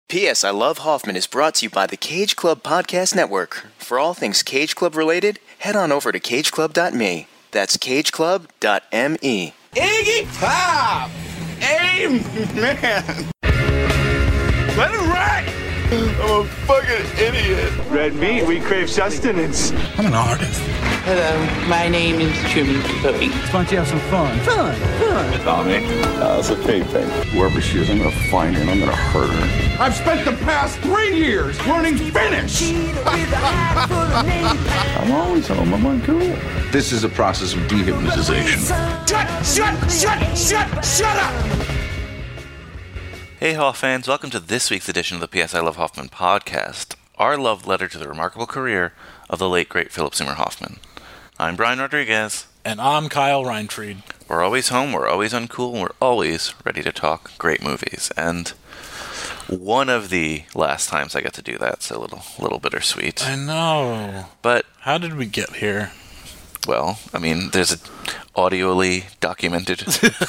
P.S. I Love Hoffman is brought to you by the Cage Club Podcast Network. For all things Cage Club related, head on over to cageclub.me. That's cageclub.me. Iggy Pop! Amen! Let it ride! I'm a fucking idiot. Red meat, we crave sustenance. I'm an artist. Hello, my name is Truman Capote. Why don't you have some fun? Fun. Tommy. It's a fake thing. Whoever she is, I'm gonna find her and I'm gonna hurt her. I've spent the past 3 years learning Finnish! I'm always home. I'm on cool. This is a process of dehypnotization. Shut up! Hey Hoff fans, welcome to this week's edition of the P.S. I Love Hoffman podcast, our love letter to the remarkable career of the late great Philip Seymour Hoffman. I'm Brian Rodriguez. And I'm Kyle Reinfried. We're always home, we're always uncool, and we're always ready to talk great movies. And one of the last times I got to do that, so a little bittersweet. I know. But how did we get here? Well, I mean, there's an audioly documented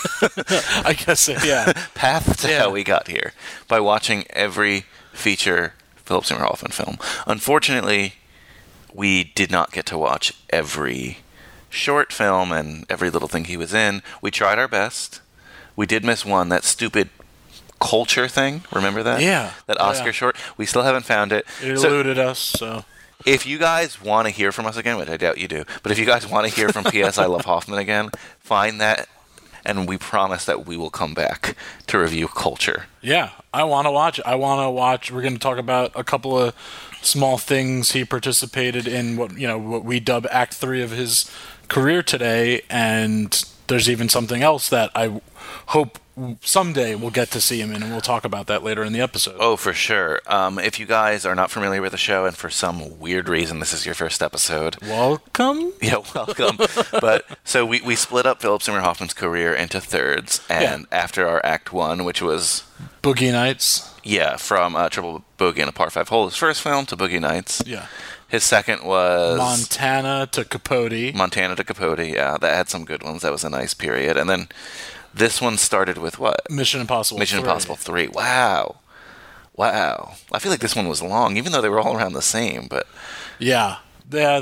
I guess, yeah. path to how we got here by watching every feature Philip Seymour Hoffman film. Unfortunately, we did not get to watch every short film and every little thing he was in. We tried our best. We did miss one, that stupid Culture thing. Remember that? Yeah. That Oscar short. We still haven't found it. It eluded us, so... If you guys want to hear from us again, which I doubt you do, but if you guys want to hear from P.S. I Love Hoffman again, find that, and we promise that we will come back to review Culture. Yeah, I want to watch it. We're going to talk about a couple of small things he participated in, what we dub Act 3 of his career today, and there's even something else that I hope someday we'll get to see him in, and we'll talk about that later in the episode. Oh, for sure. If you guys are not familiar with the show, and for some weird reason this is your first episode... Welcome? Yeah, welcome. But, so we split up Philip Seymour Hoffman's career into thirds, and after our Act 1, which was... Boogie Nights. Yeah, from Triple Bogey and a Par 5 Hole, his first film, to Boogie Nights. Yeah. His second was... Montana to Capote, yeah. That had some good ones. That was a nice period. And then this one started with what? Mission Impossible 3. Wow. I feel like this one was long, even though they were all around the same, but... Yeah, there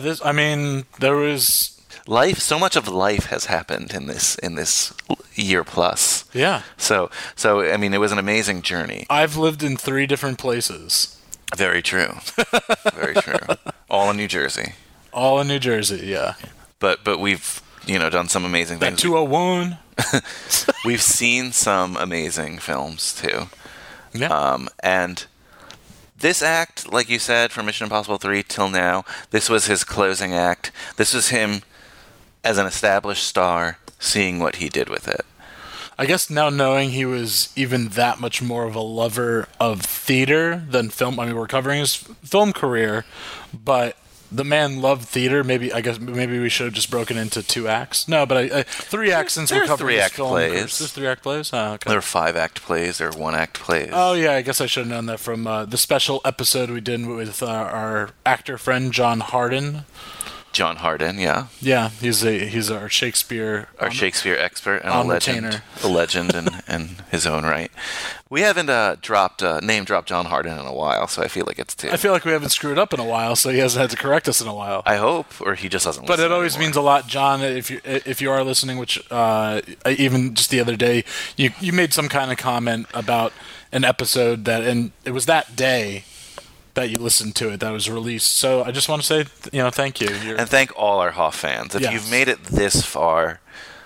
was... So much of life has happened in this year plus. Yeah. So I mean, it was an amazing journey. I've lived in 3 different places. Very true. Very true. All in New Jersey. All in New Jersey, yeah. But we've, done some amazing things. That 201. We've seen some amazing films, too. Yeah. And this act, like you said, from Mission Impossible 3 till now, this was his closing act. This was him as an established star, seeing what he did with it. I guess now knowing he was even that much more of a lover of theater than film. I mean, we're covering his film career, but the man loved theater. Maybe we should have just broken into 2 acts. No, but 3 acts since we're covering his film career. There's 3 act plays? Oh, okay. There are 5 act plays. There are 1 act plays. Oh, yeah, I guess I should have known that from the special episode we did with our actor friend, John Harden. John Harden, yeah. Yeah, he's our Shakespeare... Shakespeare expert and a legend in his own right. We haven't name-dropped John Harden in a while, so I feel like it's too... I feel like we haven't screwed up in a while, so he hasn't had to correct us in a while. I hope, or he just doesn't listen But it always anymore. means a lot, John, if you are listening, which even just the other day, you made some kind of comment about an episode and it was that day that you listened to it, that was released. So I just want to say, thank you. And thank all our Hoff fans. If you've made it this far,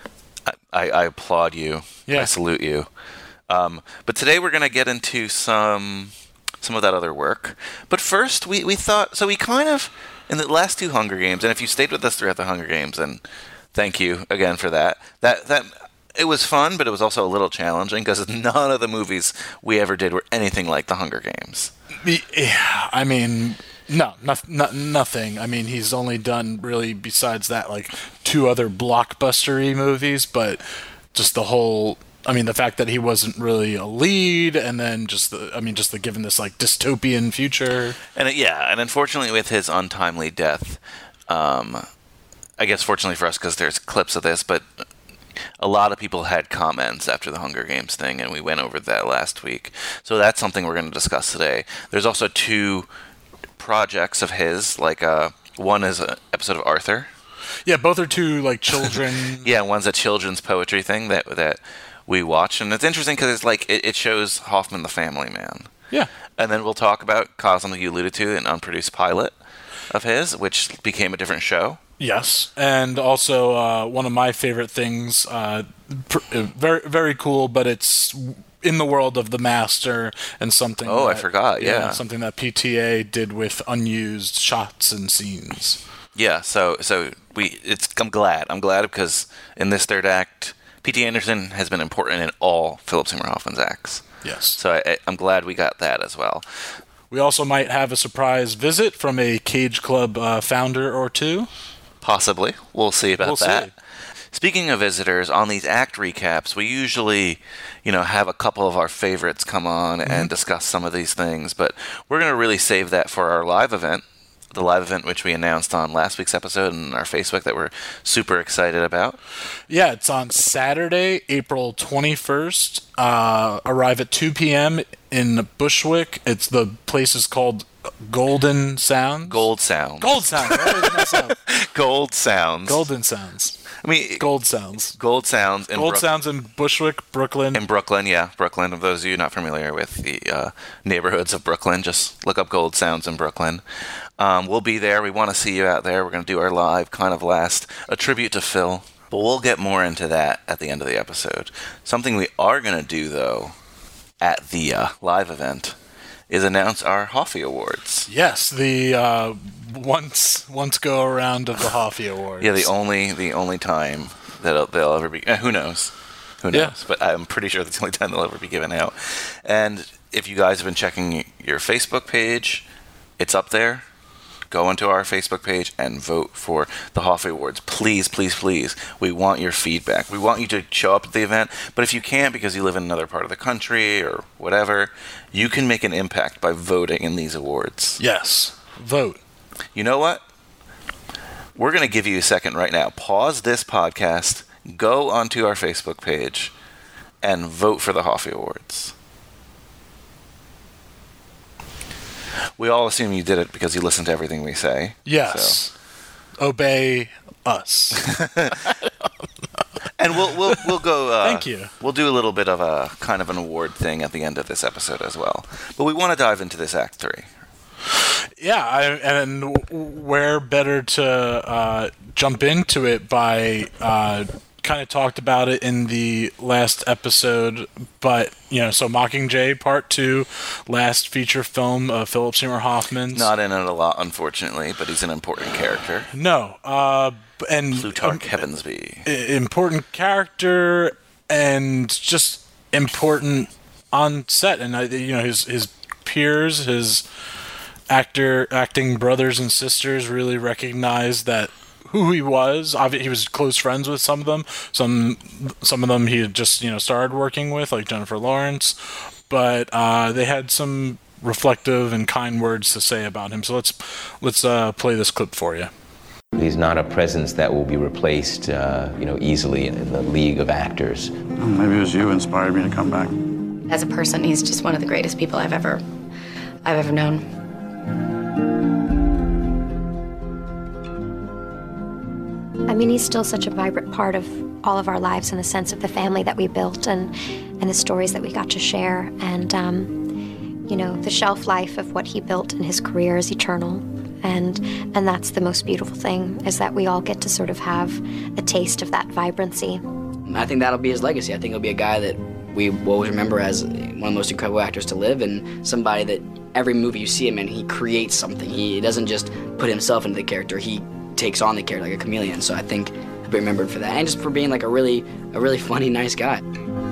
I applaud you. Yeah. I salute you. But today we're going to get into some of that other work. But first, we thought, so we kind of, in the last 2 Hunger Games, and if you stayed with us throughout the Hunger Games, and thank you again for that it was fun, but it was also a little challenging, because none of the movies we ever did were anything like the Hunger Games. Yeah, I mean, nothing. I mean, he's only done, really, besides that, like 2 other blockbustery movies, but just the whole... I mean, the fact that he wasn't really a lead, and then just the given this, like, dystopian future. And unfortunately with his untimely death, I guess fortunately for us, because there's clips of this, but a lot of people had comments after the Hunger Games thing, and we went over that last week. So that's something we're going to discuss today. There's also 2 projects of his, like one is an episode of Arthur. Yeah, both are 2 like children. Yeah, one's a children's poetry thing that we watch, and it's interesting because it's like it shows Hoffman the family man. Yeah. And then we'll talk about Cosm, that you alluded to, an unproduced pilot of his, which became a different show. Yes, and also one of my favorite things, very very cool, but it's in the world of the Master and something. Oh, I forgot. Yeah, something that PTA did with unused shots and scenes. Yeah, so I'm glad because in this third act, P.T. Anderson has been important in all Philip Seymour Hoffman's acts. Yes. So I'm glad we got that as well. We also might have a surprise visit from a Cage Club founder or 2. Possibly. We'll see about that. See. Speaking of visitors, on these act recaps, we usually, have a couple of our favorites come on and discuss some of these things, but we're going to really save that for our live event. The live event which we announced on last week's episode and our Facebook that we're super excited about. Yeah, it's on Saturday, April 21st. Arrive at 2 p.m. in Bushwick. The place is called Golden Sounds. Gold Sounds. Gold Sounds. I always mess up. Gold Sounds. Golden Sounds. Gold Sounds. Gold Sounds. Sounds in Bushwick, Brooklyn. In Brooklyn, yeah. Brooklyn. For those of you not familiar with the neighborhoods of Brooklyn, just look up Gold Sounds in Brooklyn. We'll be there. We want to see you out there. We're going to do our live a tribute to Phil. But we'll get more into that at the end of the episode. Something we are going to do, though, at the live event is announce our Hoffy Awards. Yes, the once go around of the Hoffy Awards. Yeah, the only time that they'll ever be. Who knows? Yeah. But I'm pretty sure that's the only time they'll ever be given out. And if you guys have been checking your Facebook page, it's up there. Go into our Facebook page and vote for the Hoffy Awards. Please, please, please. We want your feedback. We want you to show up at the event. But if you can't because you live in another part of the country or whatever, you can make an impact by voting in these awards. Yes. Vote. You know what? We're going to give you a second right now. Pause this podcast, go onto our Facebook page, and vote for the Hoffy Awards. We all assume you did it because you listened to everything we say. Yes. So. Obey us. And we'll go. Thank you. We'll do a little bit of a kind of an award thing at the end of this episode as well. But we want to dive into this Act 3. Yeah, and where better to jump into it by kind of talked about it in the last episode, but so Mockingjay Part 2, last feature film of Philip Seymour Hoffman's. Not in it a lot, unfortunately, but he's an important character. No, and Plutarch Heavensby, important character, and just important on set, and his peers, his acting brothers and sisters really recognized that who he was. He was close friends with some of them. Some of them he had just started working with, like Jennifer Lawrence. But they had some reflective and kind words to say about him. So let's play this clip for you. He's not a presence that will be replaced, easily in the league of actors. Well, maybe it was you who inspired me to come back. As a person, he's just one of the greatest people I've ever known. I mean, he's still such a vibrant part of all of our lives in the sense of the family that we built and the stories that we got to share. And, the shelf life of what he built in his career is eternal. And that's the most beautiful thing, is that we all get to sort of have a taste of that vibrancy. I think that'll be his legacy. I think he'll be a guy that we will always remember as one of the most incredible actors to live, and somebody that every movie you see him in, he creates something. He doesn't just put himself into the character. He takes on the character like a chameleon. So I think he'll be remembered for that, and just for being like a really funny, nice guy.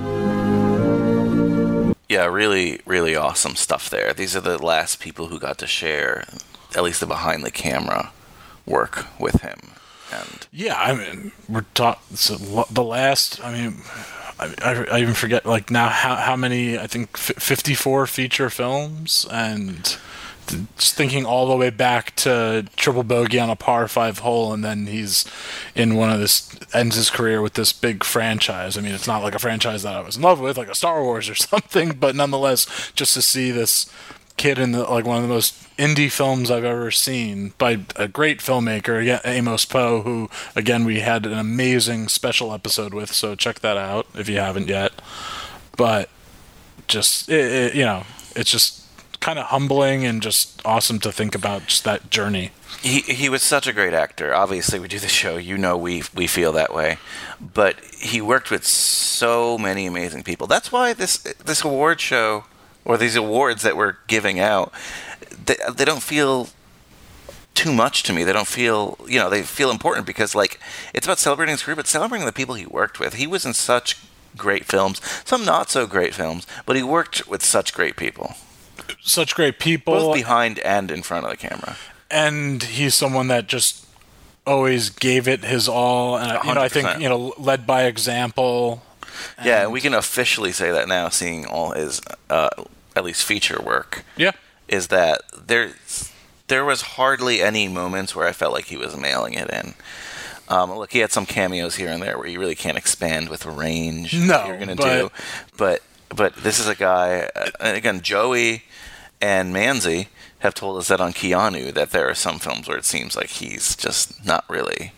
Yeah, really, really awesome stuff there. These are the last people who got to share, at least the behind the camera work with him. And yeah, I mean, we're talking the last. I mean, I even forget now how many. I think 54 feature films and just thinking all the way back to triple bogey on a par 5 hole, and then he's in ends his career with this big franchise. I mean, it's not like a franchise that I was in love with, like a Star Wars or something, but nonetheless, just to see this kid in one of the most indie films I've ever seen by a great filmmaker, again, Amos Poe, who again we had an amazing special episode with, so check that out if you haven't yet. But just it's just kind of humbling and just awesome to think about just that journey. He was such a great actor. Obviously, we do the show. We feel that way. But he worked with so many amazing people. That's why this award show, or these awards that we're giving out, they don't feel too much to me. They don't feel, they feel important because, it's about celebrating his career, but celebrating the people he worked with. He was in such great films, some not so great films, but he worked with such great people. Such great people. Both behind and in front of the camera. And he's someone that just always gave it his all. And, I think, led by example. Yeah, and we can officially say that now, seeing all his, at least feature work. Yeah. Is that there was hardly any moments where I felt like he was mailing it in. Look, he had some cameos here and there where you really can't expand with range. No, you're going to do. But this is a guy, and again, Joey and Manzi have told us that on Keanu that there are some films where it seems like he's just not really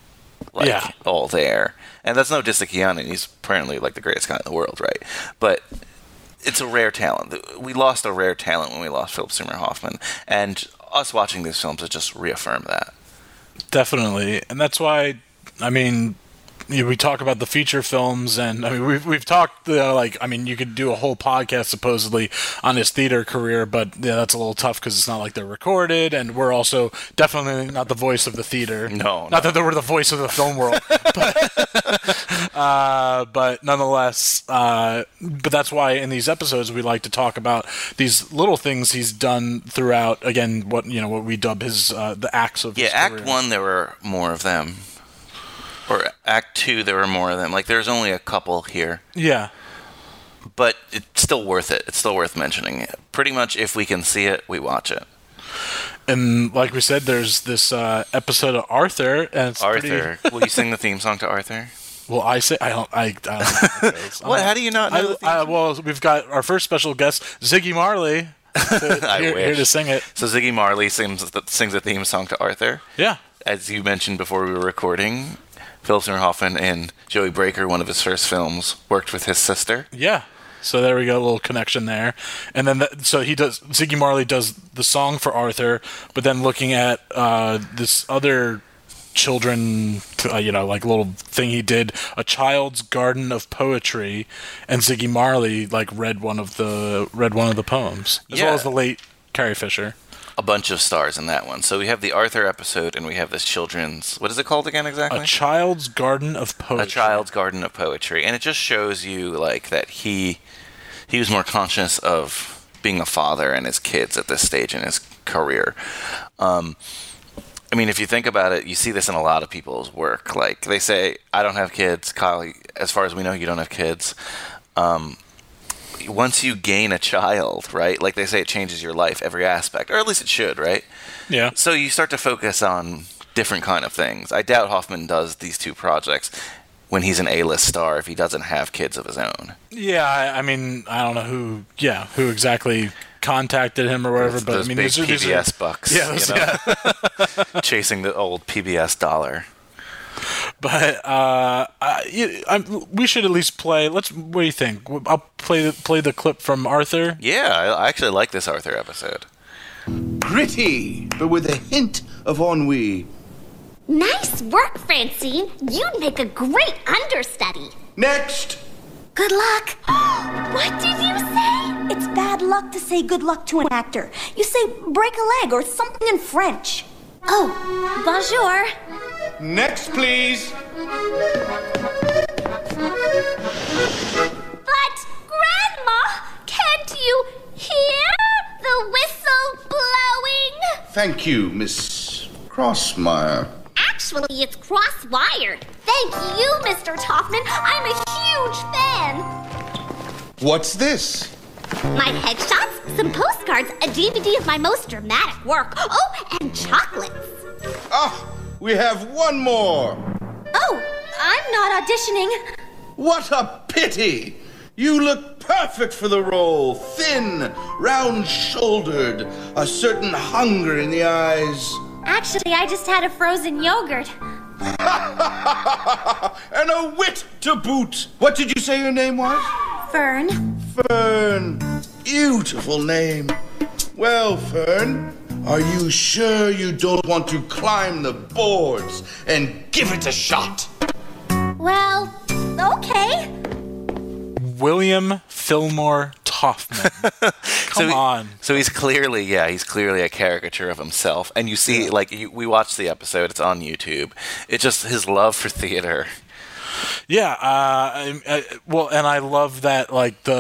all there. And that's no diss to Keanu. He's apparently the greatest guy in the world, right? But it's a rare talent. We lost a rare talent when we lost Philip Seymour Hoffman. And us watching these films has just reaffirmed that. Definitely. And that's why, we talk about the feature films, and we've talked you could do a whole podcast supposedly on his theater career, but that's a little tough because it's not like they're recorded, and we're also definitely not the voice of the theater. Not that we're the voice of the film world, but nonetheless, but that's why in these episodes we like to talk about these little things he's done throughout. Again, what we dub his the acts of his Act career. 1 there were more of them. Or Act 2, there were more of them. There's only a couple here. Yeah. But it's still worth it. It's still worth mentioning. Pretty much, if we can see it, we watch it. And like we said, there's this episode of Arthur, and it's Arthur. Will you sing the theme song to Arthur? Well, I don't know. What? How do you not know the theme song? Well, we've got our first special guest, Ziggy Marley, here to sing it. So Ziggy Marley sings the theme song to Arthur. Yeah. As you mentioned before we were recording, Philip Seymour Hoffman and Joey Breaker, one of his first films, worked with his sister. Yeah. So there we go, a little connection there. And then, Ziggy Marley does the song for Arthur, but then looking at this other children, little thing he did, A Child's Garden of Poetry, and Ziggy Marley, read one of the poems, as well as the late Carrie Fisher. A bunch of stars in that one. So we have the Arthur episode, and we have this children's... What is it called again exactly? A Child's Garden of Poetry. A Child's Garden of Poetry. And it just shows you, that he was more conscious of being a father and his kids at this stage in his career. If you think about it, you see this in a lot of people's work. They say, I don't have kids. Kyle, as far as we know, you don't have kids. Once you gain a child, right? They say it changes your life, every aspect, or at least it should, right? Yeah. So you start to focus on different kind of things. I doubt Hoffman does these two projects when he's an A-list star if he doesn't have kids of his own. Yeah, I don't know who exactly contacted him or whatever, but those big PBS bucks. Yeah, chasing the old PBS dollar. But we should at least play. What do you think? I'll play the clip from Arthur. Yeah, I actually like this Arthur episode. Pretty, but with a hint of ennui. Nice work, Francine. You'd make a great understudy. Next. Good luck. What did you say? It's bad luck to say good luck to an actor. You say break a leg or something in French. Oh, bonjour. Next, please. But, Grandma, can't you hear the whistle blowing? Thank you, Miss Crossmeyer. Actually, it's cross-wired. Thank you, Mr. Toffman. I'm a huge fan. What's this? My headshots some postcards, a DVD of my most dramatic work. Oh, and chocolates. Oh, we have one more. Oh, I'm not auditioning. What a pity! You look perfect for the role. Thin, round-shouldered, a certain hunger in the eyes. Actually, I just had a frozen yogurt. And a wit to boot. What did you say your name was? Fern. Fern. Beautiful name. Well, Fern, are you sure you don't want to climb the boards and give it a shot? Well, okay. William Fillmore Toffman. Come on. So he's clearly a caricature of himself. And you see, we watched the episode. It's on YouTube. It's just his love for theater. Yeah. And I love that,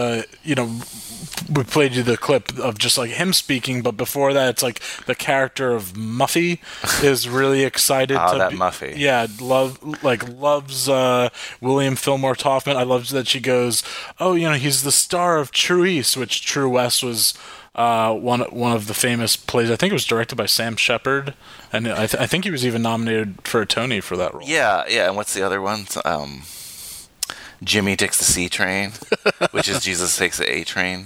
we played you the clip of just him speaking, but before that, it's the character of Muffy is really excited. Muffy. Yeah, loves William Fillmore Toffman. I love that she goes, "Oh, he's the star of True East," which True West was one of the famous plays. I think it was directed by Sam Shepard, and I think he was even nominated for a Tony for that role. Yeah. And what's the other one? Jimmy Takes the C Train, which is Jesus Takes the A Train.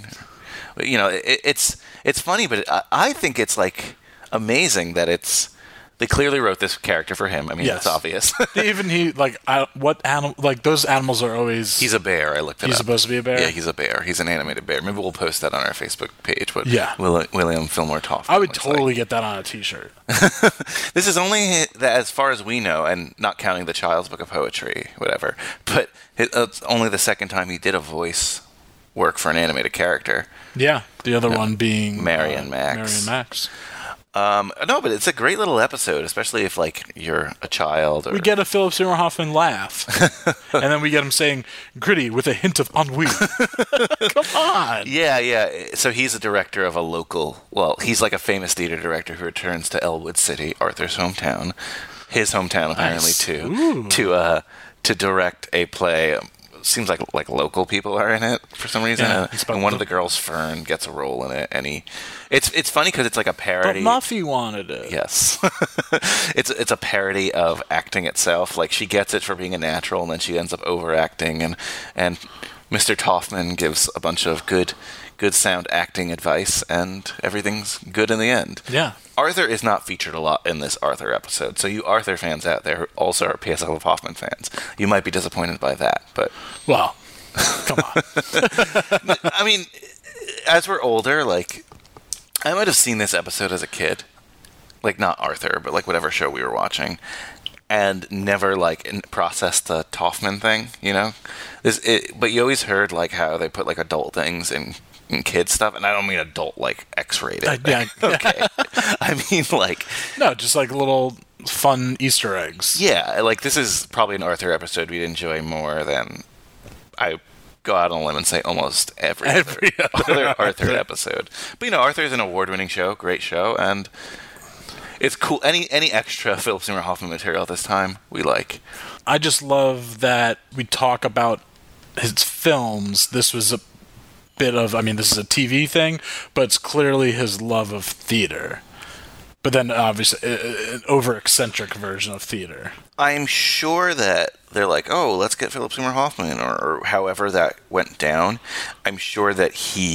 It's funny, but I think it's amazing that they clearly wrote this character for him. I mean, yes. It's obvious. Even what animal? Those animals are always. He's a bear. I looked it up. He's supposed to be a bear. Yeah, he's a bear. He's an animated bear. Maybe we'll post that on our Facebook page. But yeah, William Fillmore Toffman. I would totally get that on a T-shirt. This is only, as far as we know, and not counting the Child's Book of Poetry, whatever. But it's only the second time he did a voice work for an animated character. Yeah, the other one being Marion Max. No, but it's a great little episode, especially if you're a child. We get a Philip Seymour Hoffman laugh, and then we get him saying "gritty" with a hint of ennui. Come on. Yeah. So he's a director of a local. Well, he's a famous theater director who returns to Elwood City, Arthur's hometown, his hometown apparently too, to direct a play. Seems like local people are in it for some reason, and one of the girls, Fern, gets a role in it, and it's funny because it's a parody. But Muffy wanted it. Yes, it's a parody of acting itself. She gets it for being a natural, and then she ends up overacting, and Mr. Toffman gives a bunch of good sound acting advice, and everything's good in the end. Yeah. Arthur is not featured a lot in this Arthur episode, so you Arthur fans out there who also are PSL of Hoffman fans, you might be disappointed by that, but... Well, come on. I mean, as we're older, I might have seen this episode as a kid. Not Arthur, but whatever show we were watching, and never, processed the Toffman thing, But you always heard, how they put, adult things in kids stuff, and I don't mean adult X-rated. Yeah. Okay. I mean no, just little fun Easter eggs. Yeah, this is probably an Arthur episode we'd enjoy more than I go out on a limb and say almost every other Arthur episode. But Arthur's an award-winning show, great show, and it's cool. Any extra Philip Seymour Hoffman material at this time, we like. I just love that we talk about his films. This was a bit of, this is a TV thing, but it's clearly his love of theater. But then, obviously, an over-eccentric version of theater. I'm sure that they're let's get Philip Seymour Hoffman, or however that went down. I'm sure that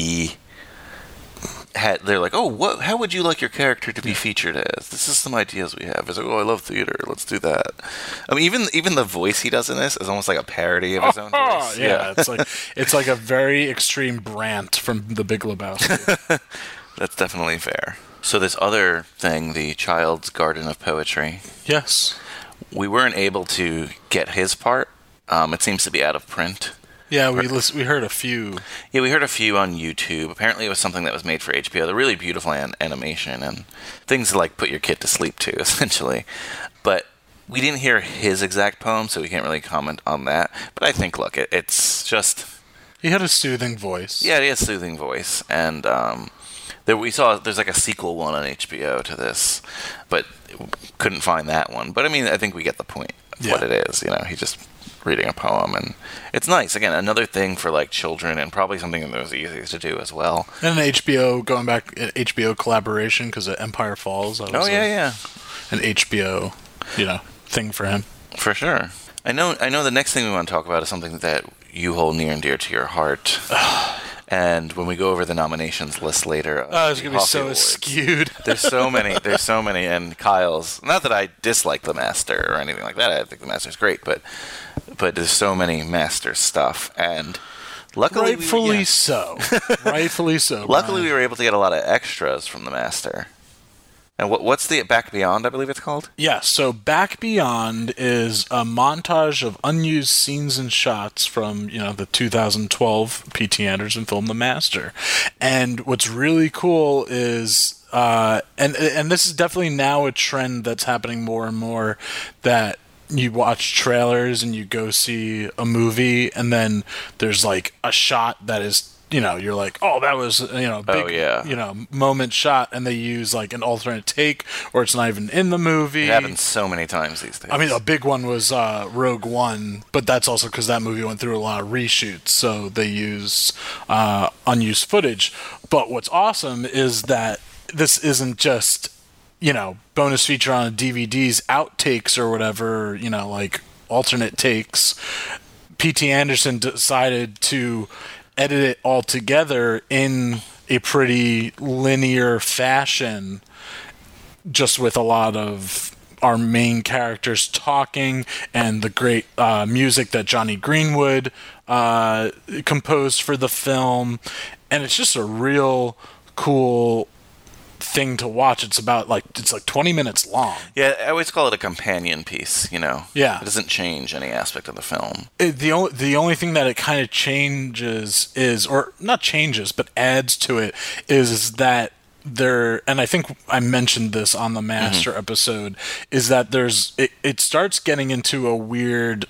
they're how would you like your character to be featured as? This is some ideas we have. It's I love theater. Let's do that. Even the voice he does in this is almost like a parody of his own voice. Yeah, it's a very extreme Brant from The Big Lebowski. That's definitely fair. So this other thing, the Child's Garden of Poetry. Yes. We weren't able to get his part. It seems to be out of print. Yeah, we heard a few. Yeah, we heard a few on YouTube. Apparently it was something that was made for HBO. They're really beautiful animation and things to put your kid to sleep to, essentially. But we didn't hear his exact poem, so we can't really comment on that. But I think, it's just... He had a soothing voice. Yeah, he has a soothing voice. And there's a sequel one on HBO to this, but couldn't find that one. But I think we get the point. what it is. He's just reading a poem, and it's nice. Again, another thing for like children, and probably something that was easiest to do as well. And an HBO collaboration because of Empire Falls. That was an HBO, thing for him. For sure. I know. The next thing we want to talk about is something that you hold near and dear to your heart. And when we go over the nominations list later, it's gonna be so skewed. There's so many, and Kyle's. Not that I dislike The Master or anything like that. I think The Master's great, but there's so many Master stuff, and luckily, rightfully so. Luckily, we were able to get a lot of extras from The Master. And what's the Back Beyond, I believe it's called? Yeah, so Back Beyond is a montage of unused scenes and shots from, the 2012 P.T. Anderson film The Master. And what's really cool is, and this is definitely now a trend that's happening more and more, that you watch trailers and you go see a movie and then there's like a shot that is, you're like, oh, that was, big, moment shot, and they use like an alternate take, or it's not even in the movie. It happens so many times these days. I mean, a big one was Rogue One, but that's also because that movie went through a lot of reshoots, so they use unused footage. But what's awesome is that this isn't just, bonus feature on a DVD's outtakes or whatever, like alternate takes. P.T. Anderson decided to edit it all together in a pretty linear fashion, just with a lot of our main characters talking and the great music that Johnny Greenwood composed for the film. And it's just a real cool thing to watch. It's like 20 minutes long. Yeah, I always call it a companion piece, Yeah. It doesn't change any aspect of the film. The only thing that it kind of changes is, or not changes, but adds to it, is that there, and I think I mentioned this on the Master episode, is that it starts getting into a weird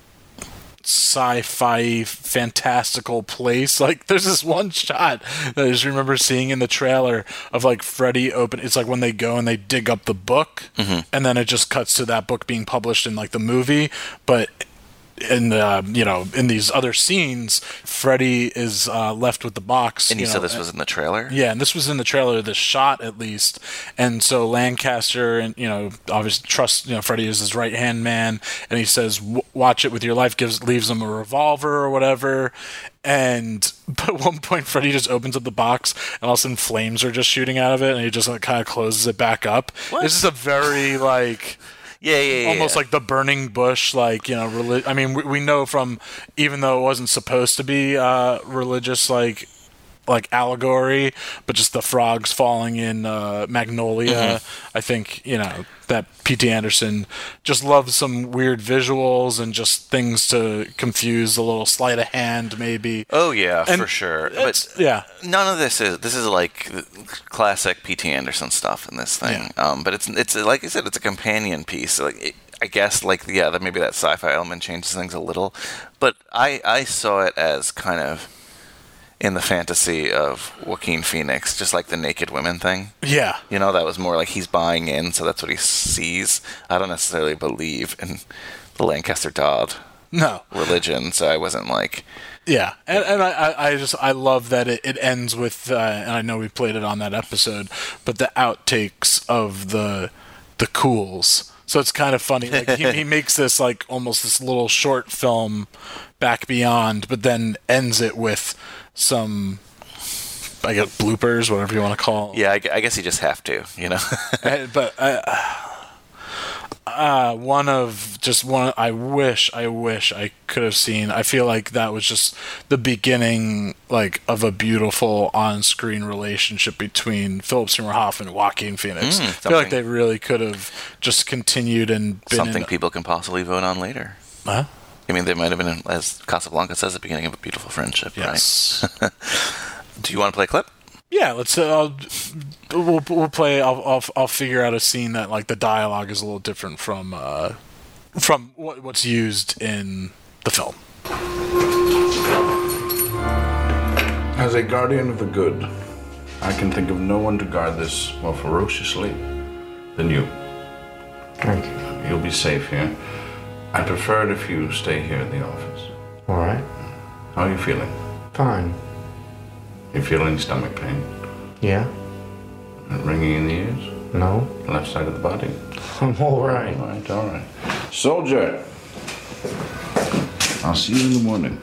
sci-fi fantastical place. Like there's this one shot that I just remember seeing in the trailer of like Freddy it's like when they go and they dig up the book, and then it just cuts to that book being published in like the movie, but in in these other scenes, Freddy is left with the box. And you said this was in the trailer? Yeah, and this was in the trailer, this shot at least. And so Lancaster, and obviously trusts Freddy is his right hand man, and he says, "Watch it with your life." Leaves him a revolver or whatever. And at one point, Freddy just opens up the box, and all of a sudden, flames are just shooting out of it, and he just like kind of closes it back up. What? This is a very like. Almost like the burning bush, like, I mean, we know from, even though it wasn't supposed to be religious, like allegory, but just the frogs falling in Magnolia. I think, that P.T. Anderson just loves some weird visuals and just things to confuse, a little sleight of hand, maybe. Oh, yeah, for sure. But none of this is like classic P.T. Anderson stuff in this thing. Yeah. But it's like I said, it's a companion piece. Like I guess, maybe that sci-fi element changes things a little. But I saw it as kind of in the fantasy of Joaquin Phoenix, just like the naked women thing. Yeah. That was more like he's buying in, so that's what he sees. I don't necessarily believe in the Lancaster Dodd religion, so I wasn't like... Yeah, and I love that it ends with, and I know we played it on that episode, but the outtakes of the cools. So it's kind of funny. Like he makes this like almost this little short film, Back Beyond, but then ends it with some, I guess, bloopers, whatever you want to call. Yeah, I guess you just have to, But one I wish I could have seen. I feel like that was just the beginning, like, of a beautiful on-screen relationship between Philip Seymour Hoffman and Joaquin Phoenix. I feel like they really could have just continued and been something people can possibly vote on later. Huh? I mean, they might have been, as Casablanca says, the beginning of a beautiful friendship, yes. Right? Do you want to play a clip? Yeah, let's. We'll play. I'll figure out a scene that like the dialogue is a little different from what's used in the film. As a guardian of the good, I can think of no one to guard this more ferociously than you. Thank you. You'll be safe here. I prefer it if you stay here in the office. All right. How are you feeling? Fine. You feeling stomach pain? Yeah. Ringing in the ears? No. Left side of the body? I'm all right. All right. Soldier, I'll see you in the morning.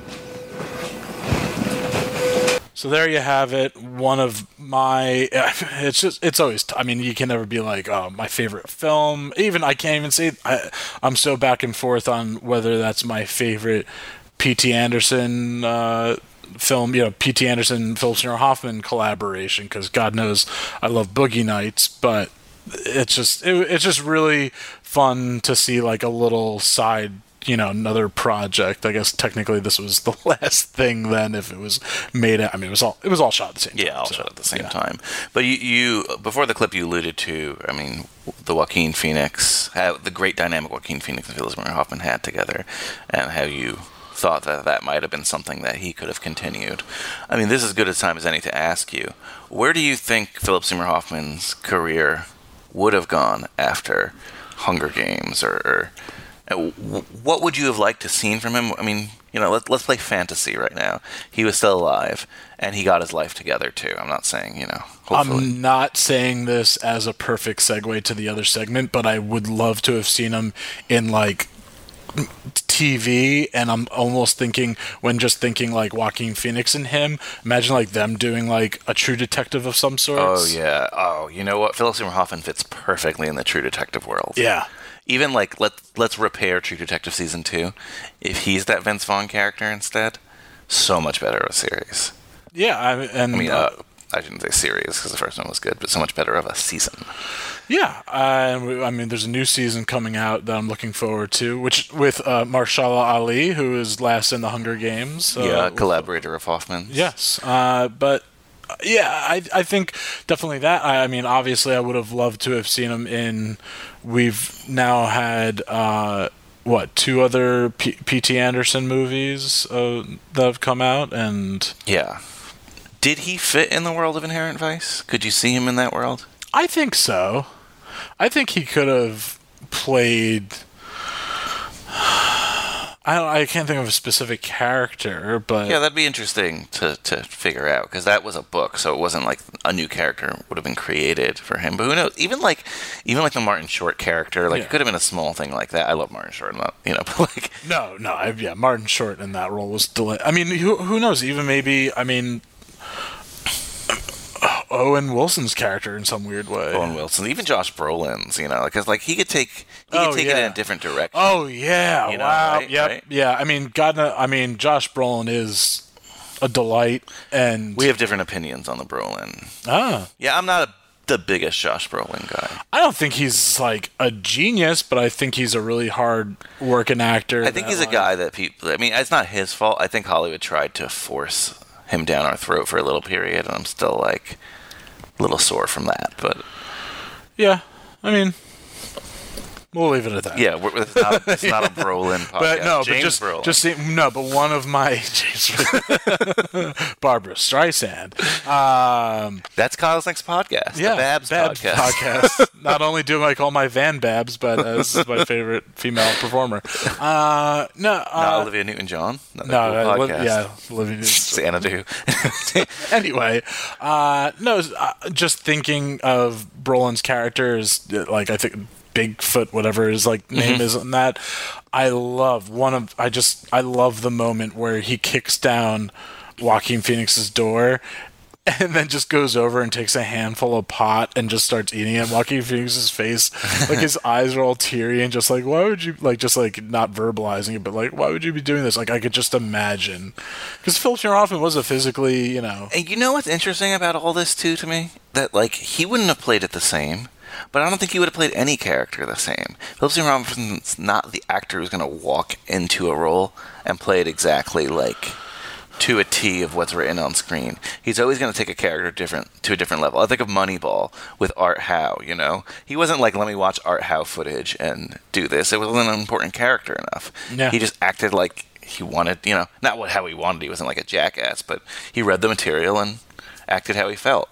So there you have it. One of my, it's always, I mean, you can never be like, oh, my favorite film. Even, I can't even say, I'm so back and forth on whether that's my favorite P.T. Anderson film, P.T. Anderson, Philip Seymour Hoffman collaboration, because God knows I love Boogie Nights, but it's just really fun to see like a little side, another project. I guess technically this was the last thing then, if it was made. I mean, it was all shot at the same time. Yeah, all shot at the same time. But you before the clip you alluded to, I mean, the Joaquin Phoenix, the great dynamic Joaquin Phoenix and Philip Seymour Hoffman had together, and how you thought that might have been something that he could have continued. I mean, this is as good a time as any to ask you, where do you think Philip Seymour Hoffman's career would have gone after Hunger Games, or what would you have liked to seen from him? I mean, let's play fantasy right now. He was still alive, and he got his life together too. I'm not saying, hopefully. I'm not saying this as a perfect segue to the other segment, but I would love to have seen him in like TV, and I'm almost thinking, when just thinking like Joaquin Phoenix and him, imagine like them doing like a True Detective of some sort. Oh yeah. Oh, you know what? Philip Seymour Hoffman fits perfectly in the True Detective world. Yeah. Even like let's repair True Detective season 2. If he's that Vince Vaughn character instead, so much better of a series. Yeah, I shouldn't say series because the first one was good, but so much better of a season. Yeah, I mean, there's a new season coming out that I'm looking forward to, which with Mahershala Ali, who is last in the Hunger Games. Collaborator of Hoffman. Yes, but yeah, I think definitely that. I mean, obviously, I would have loved to have seen him in. We've now had 2 other P.T. Anderson movies that have come out, and yeah. Did he fit in the world of Inherent Vice? Could you see him in that world? I think so. I think he could have played. I can't think of a specific character, but yeah, that'd be interesting to figure out, because that was a book, so it wasn't like a new character would have been created for him. But who knows? Even like the Martin Short character, like it could have been a small thing like that. I love Martin Short, but like Martin Short in that role was I mean, who knows? Even maybe, I mean, Owen Wilson's character in some weird way. Owen Wilson, even Josh Brolin's, because like he could take it in a different direction. Oh yeah, wow, right? Yep, right? Yeah. I mean, Josh Brolin is a delight, and we have different opinions on the Brolin. Yeah, I'm not the biggest Josh Brolin guy. I don't think he's like a genius, but I think he's a really hard working actor. I think he's a guy that people. I mean, it's not his fault. I think Hollywood tried to force him down our throat for a little period, and I'm still like a little sore from that, but yeah, I mean, we'll leave it at that. Yeah, it's not a Brolin podcast. But no, James but Brolin. But one of my Barbara Streisand. That's Kyle's next podcast. Yeah, the Babs podcast. Not only do I call my Van Babs, but as my favorite female performer. Not Olivia Newton-John. Olivia Newton. Xanadu. Anyway, just thinking of Brolin's characters, like I think Bigfoot, whatever his like name is in that. I love the moment where he kicks down Joaquin Phoenix's door and then just goes over and takes a handful of pot and just starts eating it. Joaquin Phoenix's face, like his eyes are all teary and just like, why would you, like, just like not verbalizing it, but like, why would you be doing this? Like, I could just imagine, because Philip Seymour Hoffman was a physically, And you know what's interesting about all this too to me? That like he wouldn't have played it the same. But I don't think he would have played any character the same. Philip Seymour Hoffman's not the actor who's going to walk into a role and play it exactly like to a T of what's written on screen. He's always going to take a character to a different level. I think of Moneyball with Art Howe, He wasn't like, let me watch Art Howe footage and do this. It wasn't an important character enough. Yeah. He just acted like he wanted, not how he wanted. He wasn't like a jackass, but he read the material and acted how he felt.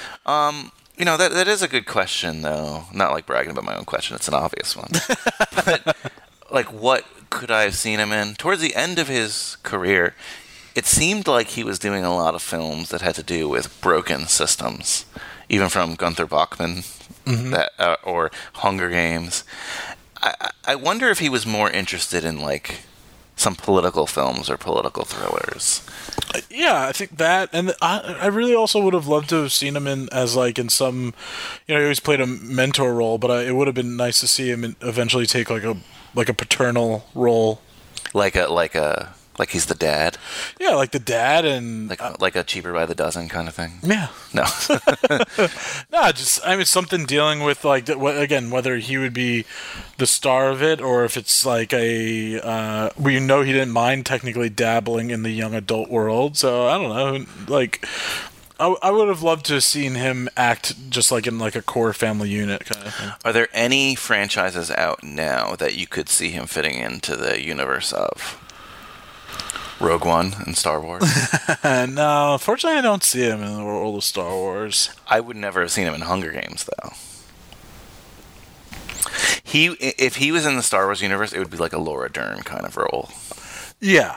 That is a good question, though. Not like bragging about my own question. It's an obvious one. But, like, what could I have seen him in? Towards the end of his career, it seemed like he was doing a lot of films that had to do with broken systems, even from Gunther Bachmann or Hunger Games. I wonder if he was more interested in like some political films or political thrillers. Yeah, I think that, and I really also would have loved to have seen him in some, he always played a mentor role, but it would have been nice to see him eventually take like a paternal role, like he's the dad. Yeah, like the dad, and like a Cheaper by the Dozen kind of thing. Yeah. No. No, just something dealing with like again, whether he would be the star of it or if it's like he didn't mind technically dabbling in the young adult world. So I don't know, like I would have loved to have seen him act just like in like a core family unit kind of thing. Are there any franchises out now that you could see him fitting into the universe of? Rogue One and Star Wars? No, fortunately I don't see him in the world of Star Wars. I would never have seen him in Hunger Games, though. If he was in the Star Wars universe, it would be like a Laura Dern kind of role. Yeah.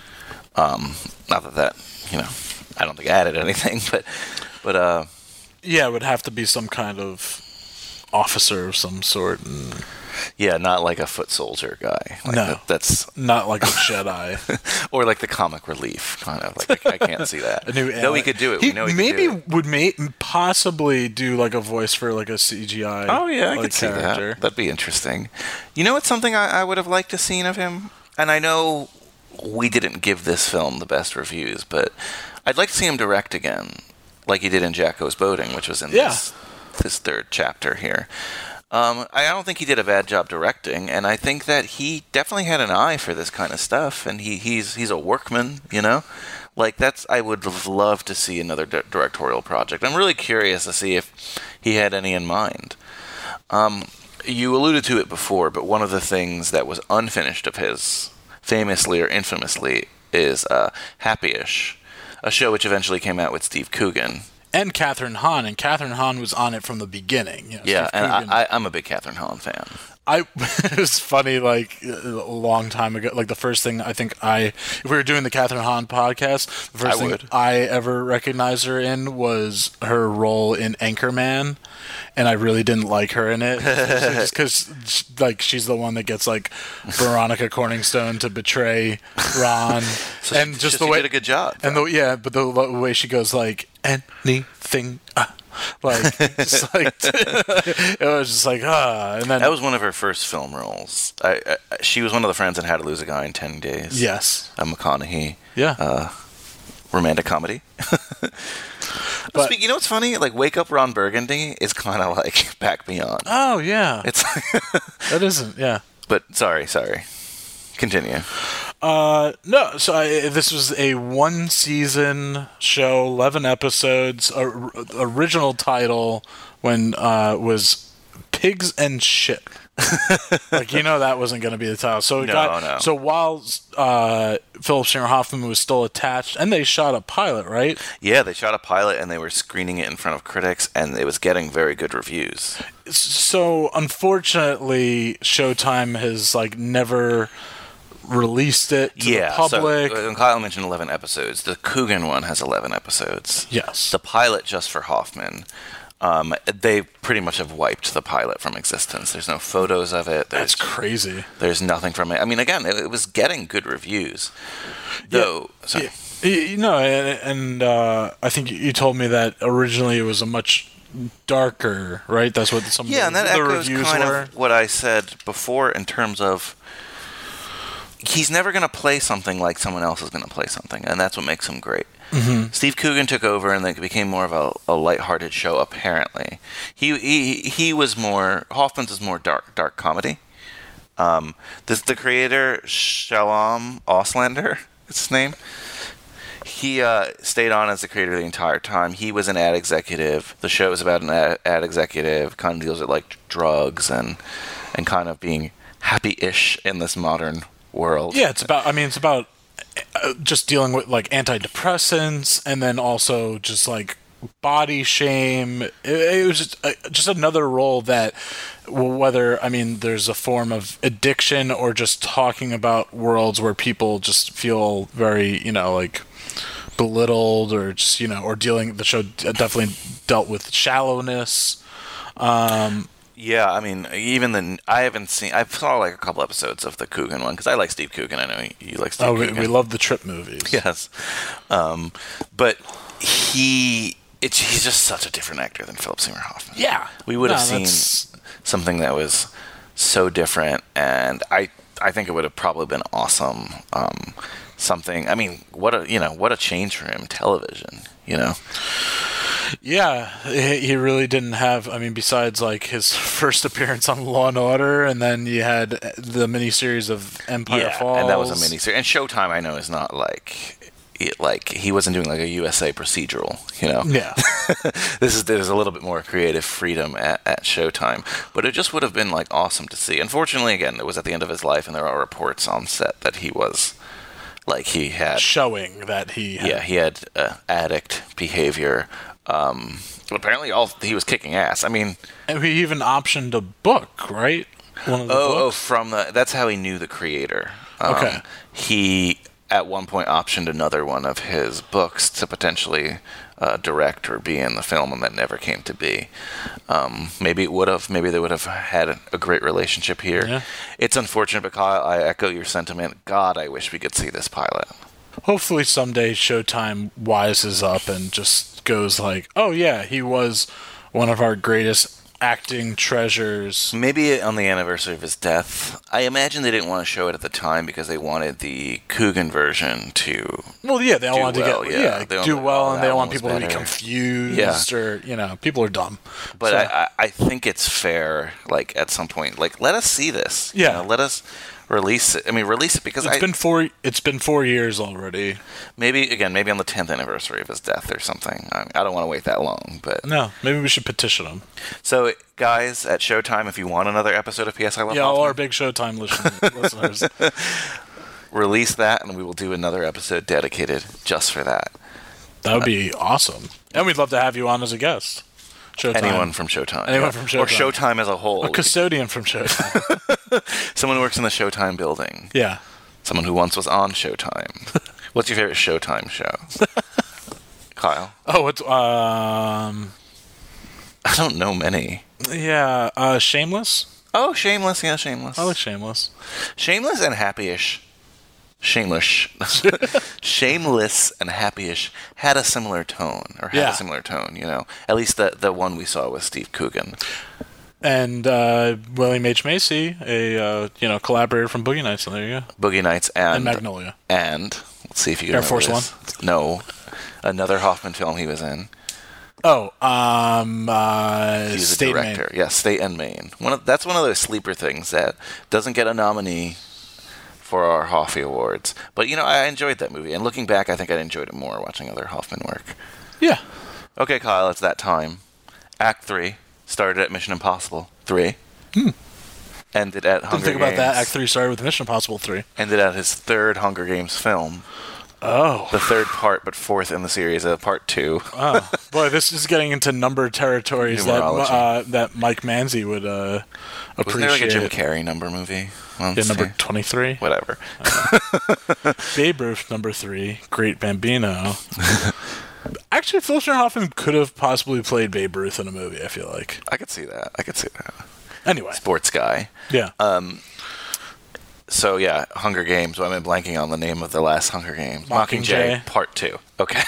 Not that, I don't think I added anything, but yeah, it would have to be some kind of officer of some sort. And yeah, not like a foot soldier guy. Like no, that's not like a Jedi, or like the comic relief kind of. Like I can't see that. No, he could do it. He would possibly do like a voice for like a CGI. Oh yeah, I could see character. that. That'd be interesting. You know, it's something I would have liked to seen of him, and I know we didn't give this film the best reviews, but I'd like to see him direct again, like he did in Jack Goes Boating, which was in this third chapter here. I don't think he did a bad job directing, and I think that he definitely had an eye for this kind of stuff, and he's a workman, Like I would have loved to see another directorial project. I'm really curious to see if he had any in mind. You alluded to it before, but one of the things that was unfinished of his, famously or infamously, is Happy-ish, a show which eventually came out with Steve Coogan. And Catherine Hahn, and Catherine Hahn was on it from the beginning. Yeah, and I'm a big Catherine Hahn fan. It was funny, like a long time ago, like the first thing if we were doing the Catherine Hahn podcast, the first thing I ever recognized her in was her role in Anchorman, and I really didn't like her in it, just because like she's the one that gets like Veronica Corningstone to betray Ron, and just the way she did a good job, and but the way she goes like anything. Like, just like it was just like and then that was one of her first film roles. She was one of the friends in How to Lose a Guy in 10 Days. Yes, McConaughey. Yeah, romantic comedy. But you know what's funny? Like Wake Up Ron Burgundy is kind of like Back Beyond. Oh yeah, it's that isn't But sorry. Continue. No, so this was a one-season show, 11 episodes. Original title was Pigs and Shit. Like, that wasn't going to be the title. So So while Philip Seymour Hoffman was still attached, and they shot a pilot, right? Yeah, they shot a pilot, and they were screening it in front of critics, and it was getting very good reviews. So unfortunately, Showtime has never released it to the public. So Kyle mentioned 11 episodes. The Coogan one has 11 episodes. Yes. The pilot just for Hoffman, they pretty much have wiped the pilot from existence. There's no photos of it. That's crazy. There's nothing from it. I mean, again, it was getting good reviews. Though, sorry. And I think you told me that originally it was a much darker, right? That's what some of and that the echoes reviews kind were. Of what I said before in terms of he's never going to play something like someone else is going to play something, and that's what makes him great. Mm-hmm. Steve Coogan took over, and it became more of a lighthearted show. Apparently, he was more Hoffman's is more dark comedy. The creator Shalom Auslander, it's his name. He stayed on as the creator the entire time. He was an ad executive. The show is about an ad executive, kind of deals with like drugs and kind of being happy-ish in this modern world. Yeah, it's about just dealing with like antidepressants, and then also just like body shame. It was just another role that, whether, I mean, there's a form of addiction or just talking about worlds where people just feel very, like, belittled, or just, or dealing, the show definitely dealt with shallowness. Yeah, I mean, I saw like a couple episodes of the Coogan one, because I like Steve Coogan. I know you like Steve Coogan. We love the Trip movies. Yes. But he's just such a different actor than Philip Seymour Hoffman. Yeah. We would have seen something that was so different, and I think it would have probably been awesome. Something, I mean, what a change for him, television, Yeah, he really didn't have, I mean, besides like his first appearance on Law and Order, and then you had the miniseries of Empire Falls. And that was a miniseries. And Showtime, I know, is not like he wasn't doing like a USA procedural, Yeah. There's a little bit more creative freedom at Showtime, but it just would have been like awesome to see. Unfortunately, again, it was at the end of his life, and there are reports on set that he was like he had showing that he had addict behavior. Apparently, he was kicking ass. I mean, and he even optioned a book, right? One of the books? That's how he knew the creator. Okay. He at one point optioned another one of his books to potentially direct or be in the film, and that never came to be. Maybe it would have. Maybe they would have had a great relationship here. Yeah. It's unfortunate, but Kyle, I echo your sentiment. God, I wish we could see this pilot. Hopefully someday Showtime wises up and just goes like, oh yeah, he was one of our greatest acting treasures. Maybe on the anniversary of his death. I imagine they didn't want to show it at the time because they wanted the Coogan version to they all wanted well. to do well, and they don't want people to be better. confused or, people are dumb. But so. I think it's fair, like, at some point, like, let us see this. Yeah. Let us release it. I mean, release it because it's been 4 years already. Maybe on the 10th anniversary of his death or something. I don't want to wait that long, but no, maybe we should petition him. So, guys, at Showtime, if you want another episode of P.S. I Love Hoffman, all our big Showtime listeners, release that, and we will do another episode dedicated just for that. That would be awesome, and we'd love to have you on as a guest. Showtime. Anyone from Showtime. Or Showtime as a whole. A custodian from Showtime. Someone who works in the Showtime building. Yeah. Someone who once was on Showtime. What's your favorite Showtime show? Kyle? Oh, it's I don't know many. Yeah, Shameless? Oh, Shameless. Yeah, Shameless. I like Shameless. Shameless and Happy-ish. Shameless and Happy-ish had a similar tone, a similar tone, At least the one we saw with Steve Coogan. And William H. Macy, a collaborator from Boogie Nights. So there you go. Boogie Nights and Magnolia. And let's see if you can Air Force One. No, another Hoffman film he was in. Oh, he was State a director. Maine. Yeah, State and Maine. That's one of those sleeper things that doesn't get a nominee for our Hoffy Awards. But, I enjoyed that movie. And looking back, I think I enjoyed it more watching other Hoffman work. Yeah. Okay, Kyle, it's that time. Act 3 started at Mission Impossible 3. Ended at Hunger Games. Think about that. Act 3 started with Mission Impossible 3. Ended at his third Hunger Games film. Oh. The third part, but fourth in the series, part 2. Oh. Boy, this is getting into number territories that Mike Manzi would appreciate. Wasn't there like a Jim Carrey number movie? Number 23? Whatever. Babe Ruth, number 3. Great Bambino. Actually, Philip Seymour Hoffman could have possibly played Babe Ruth in a movie, I feel like. I could see that. Anyway. Sports guy. Yeah. So, yeah, Hunger Games. Well, I'm blanking on the name of the last Hunger Games. Mockingjay. Part 2. Okay.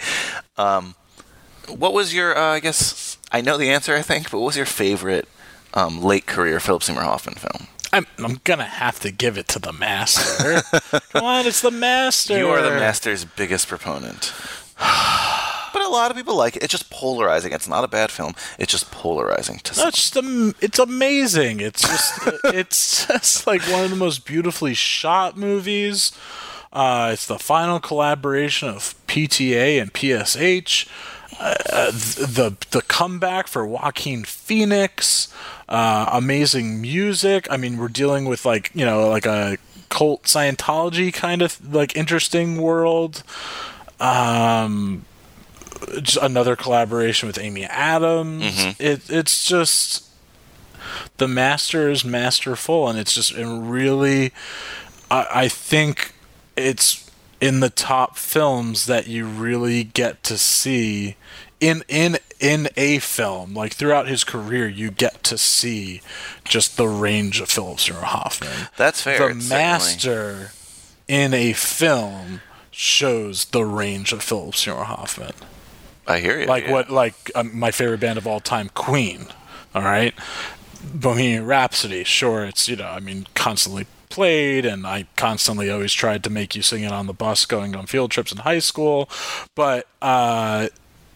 What was your, I guess, I know the answer, I think, but what was your favorite late career Philip Seymour Hoffman film? I'm going to have to give it to The Master. Come on, it's The Master. You are The Master's biggest proponent. But a lot of people like it. It's just polarizing. It's not a bad film. It's just polarizing to some. It's amazing. It's just like one of the most beautifully shot movies. It's the final collaboration of PTA and PSH. The comeback for Joaquin Phoenix. Amazing music. I mean, we're dealing with like a cult Scientology kind of like interesting world. just another collaboration with Amy Adams. It's just The Master is masterful, and it's just really. I think it's in the top films that you really get to see in a film. Like throughout his career, you get to see just the range of Philip Seymour Hoffman. That's fair. The Master in a film shows the range of Philip Seymour Hoffman. I hear you. My favorite band of all time, Queen. All right, Bohemian Rhapsody. Sure, it's constantly played, and I constantly always tried to make you sing it on the bus going on field trips in high school. But I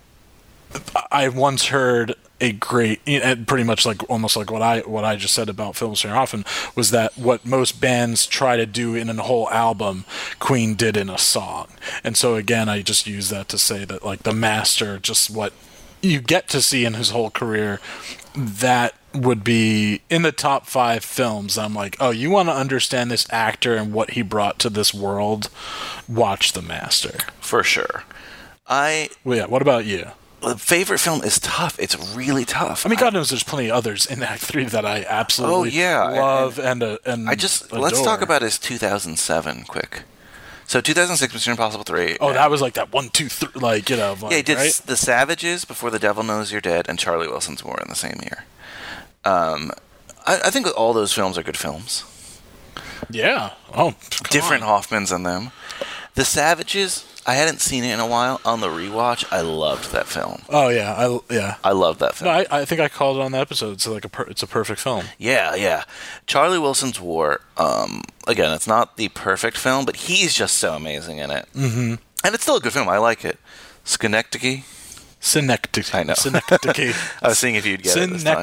once heard a great, pretty much almost like what I just said about Philip Seymour Hoffman, was that what most bands try to do in a whole album, Queen did in a song. And so again, I just use that to say that like The Master, just what you get to see in his whole career, that would be in the top 5 films. I'm like, oh, you want to understand this actor and what he brought to this world? Watch The Master. For sure. What about you? Favorite film is tough. It's really tough. I mean, God knows there's plenty of others in Act 3 that I absolutely love and let's talk about his 2007 quick. So 2006, Mission Impossible 3. Oh, that was like that 1, 2, 3, he did right? The Savages, Before the Devil Knows You're Dead, and Charlie Wilson's War in the same year. I think all those films are good films. Yeah. Oh, different Hoffmans in them. The Savages, I hadn't seen it in a while. On the rewatch, I loved that film. Oh yeah, I loved that film. No, I think I called it on the episode. It's like it's a perfect film. Yeah. Charlie Wilson's War. Again, it's not the perfect film, but he's just so amazing in it. Mm-hmm. And it's still a good film. I like it. Synecdoche. I know. Synecdoche. I was seeing if you'd get it this time.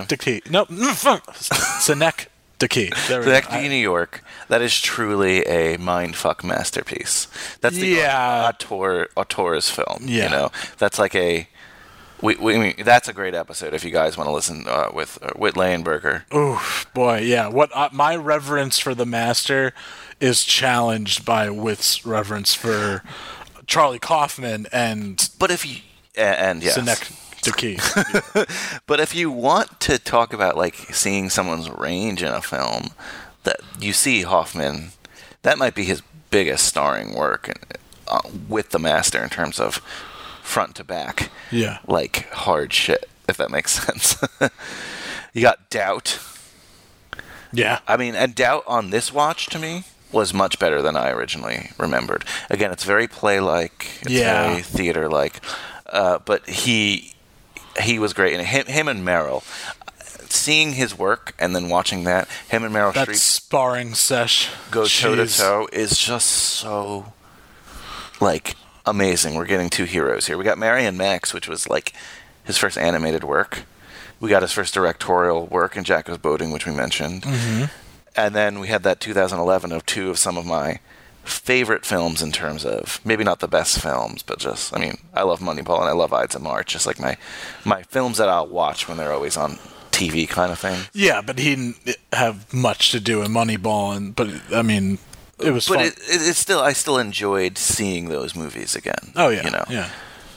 Synecdoche. Synecdoche, New York. That is truly a mindfuck masterpiece. That's the auteur's film. Yeah. You know, that's like a. That's a great episode if you guys want to listen with Whit Leyenberger. Oh boy, yeah. My reverence for The Master is challenged by Whit's reverence for Charlie Kaufman and. But if you yes. Synecdoche. But if you want to talk about like seeing someone's range in a film, that you see Hoffman, that might be his biggest starring work with The Master in terms of front to back. Yeah. Like hard shit, if that makes sense. You got Doubt. Yeah. I mean, and Doubt on this watch to me was much better than I originally remembered. Again, it's very play-like. It's very theater-like. But he was great. And him and Meryl, seeing his work and then watching him and Meryl Streep sparring sesh go toe-to-toe is just so, like, amazing. We're getting two heroes here. We got Marion Max, which was, like, his first animated work. We got his first directorial work in Jack Goes Boating, which we mentioned. Mm-hmm. And then we had that 2011 of two of some of my favorite films in terms of, maybe not the best films, but just, I mean, I love Moneyball and I love Ides of March, just like my films that I'll watch when they're always on TV kind of thing. Yeah, but he didn't have much to do in Moneyball, but I mean, it was fun. But I still enjoyed seeing those movies again. Oh, yeah. You know? Yeah.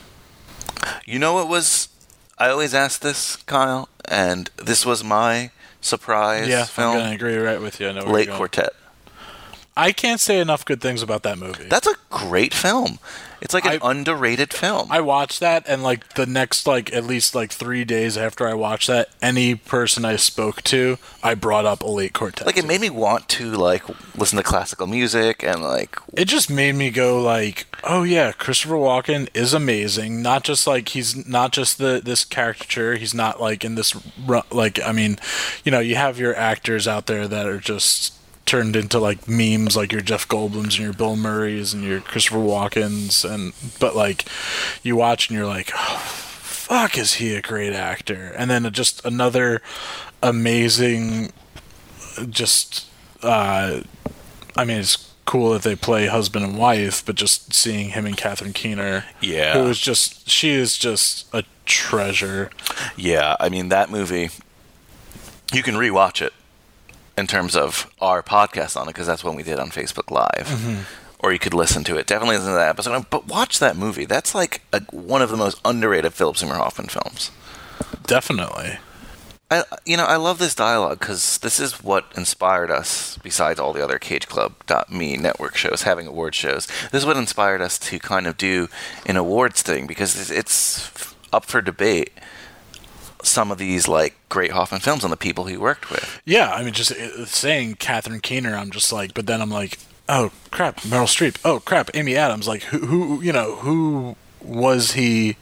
You know what was, I always ask this, Kyle, and this was my surprise film. I'm going to agree right with you. I know where Late you're going. Quartet. I can't say enough good things about that movie. That's a great film. It's like an underrated film. I watched that, and like the next at least 3 days after I watched that, any person I spoke to, I brought up a Late Quartet. Like, it made me want to listen to classical music and it just made me go oh yeah, Christopher Walken is amazing. Not just he's not just this caricature. He's not in this I mean, you have your actors out there that are just turned into memes, like your Jeff Goldblums and your Bill Murrays and your Christopher Walkens, but you watch and you're like, oh, fuck, is he a great actor? And then just another amazing, I mean, it's cool that they play husband and wife, but just seeing him and Catherine Keener, she is just a treasure. Yeah, I mean, that movie, you can rewatch it in terms of our podcast on it, because that's what we did on Facebook Live. Mm-hmm. or you could listen to it. Definitely listen to that episode, but watch that movie. That's like one of the most underrated Philip Seymour Hoffman films. Definitely. I love this dialogue because this is what inspired us, besides all the other CageClub.me network shows, having award shows. This is what inspired us to kind of do an awards thing, because it's up for debate, some of these like great Hoffman films and the people he worked with. Yeah, I mean, just saying Catherine Keener, I'm just like, but then I'm like, oh crap, Meryl Streep. Oh crap, Amy Adams. Like, who was he?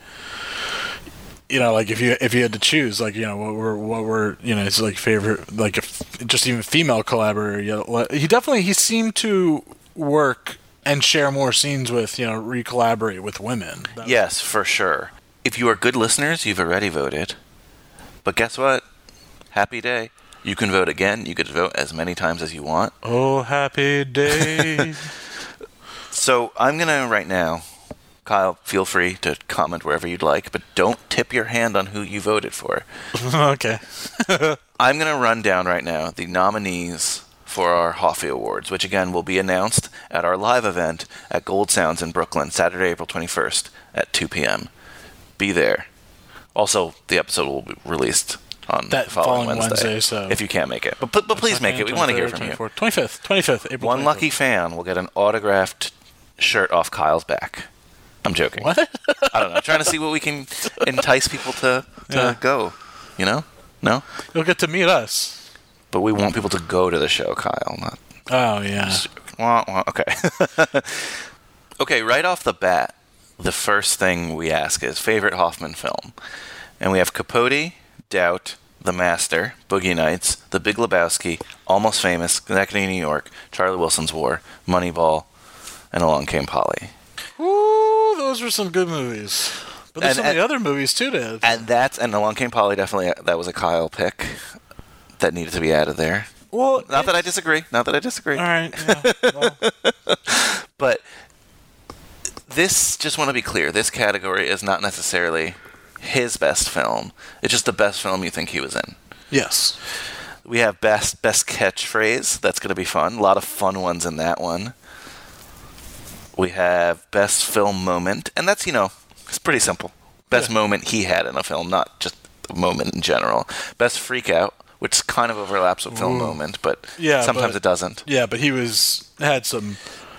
Like if you had to choose, like, what were his like favorite, like just even female collaborator. He seemed to work and share more scenes with, re-collaborate with women. Yes, for sure. If you are good listeners, you've already voted. But guess what? Happy day. You can vote again. You get to vote as many times as you want. Oh, happy day. So I'm going to right now, Kyle, feel free to comment wherever you'd like, but don't tip your hand on who you voted for. Okay. I'm going to run down right now the nominees for our Hoffy Awards, which again will be announced at our live event at Gold Sounds in Brooklyn, Saturday, April 21st at 2 p.m. Be there. Also, the episode will be released on the following Wednesday, so if you can't make it. But please make it. We want to hear from you. 25th, April. One 25th. lucky fan will get an autographed shirt off Kyle's back. I'm joking. What? I don't know. I'm trying to see what we can entice people to go. No? You'll get to meet us. But we want people to go to the show, Kyle. Not. Oh, yeah. Okay. Okay, right off the bat, the first thing we ask is favorite Hoffman film. And we have Capote, Doubt, The Master, Boogie Nights, The Big Lebowski, Almost Famous, Schenectady, New York, Charlie Wilson's War, Moneyball, and Along Came Polly. Ooh, those were some good movies. But there's so many other movies too, Dad. And Along Came Polly, definitely, that was a Kyle pick that needed to be added there. Well, Not that I disagree. All right. Yeah, well. But this, just want to be clear, this category is not necessarily his best film. It's just the best film you think he was in. Yes. We have best catchphrase. That's going to be fun. A lot of fun ones in that one. We have best film moment. And that's, it's pretty simple. Best moment he had in a film, not just a moment in general. Best freak out, which kind of overlaps with film moment, but sometimes it doesn't. Yeah, but he had some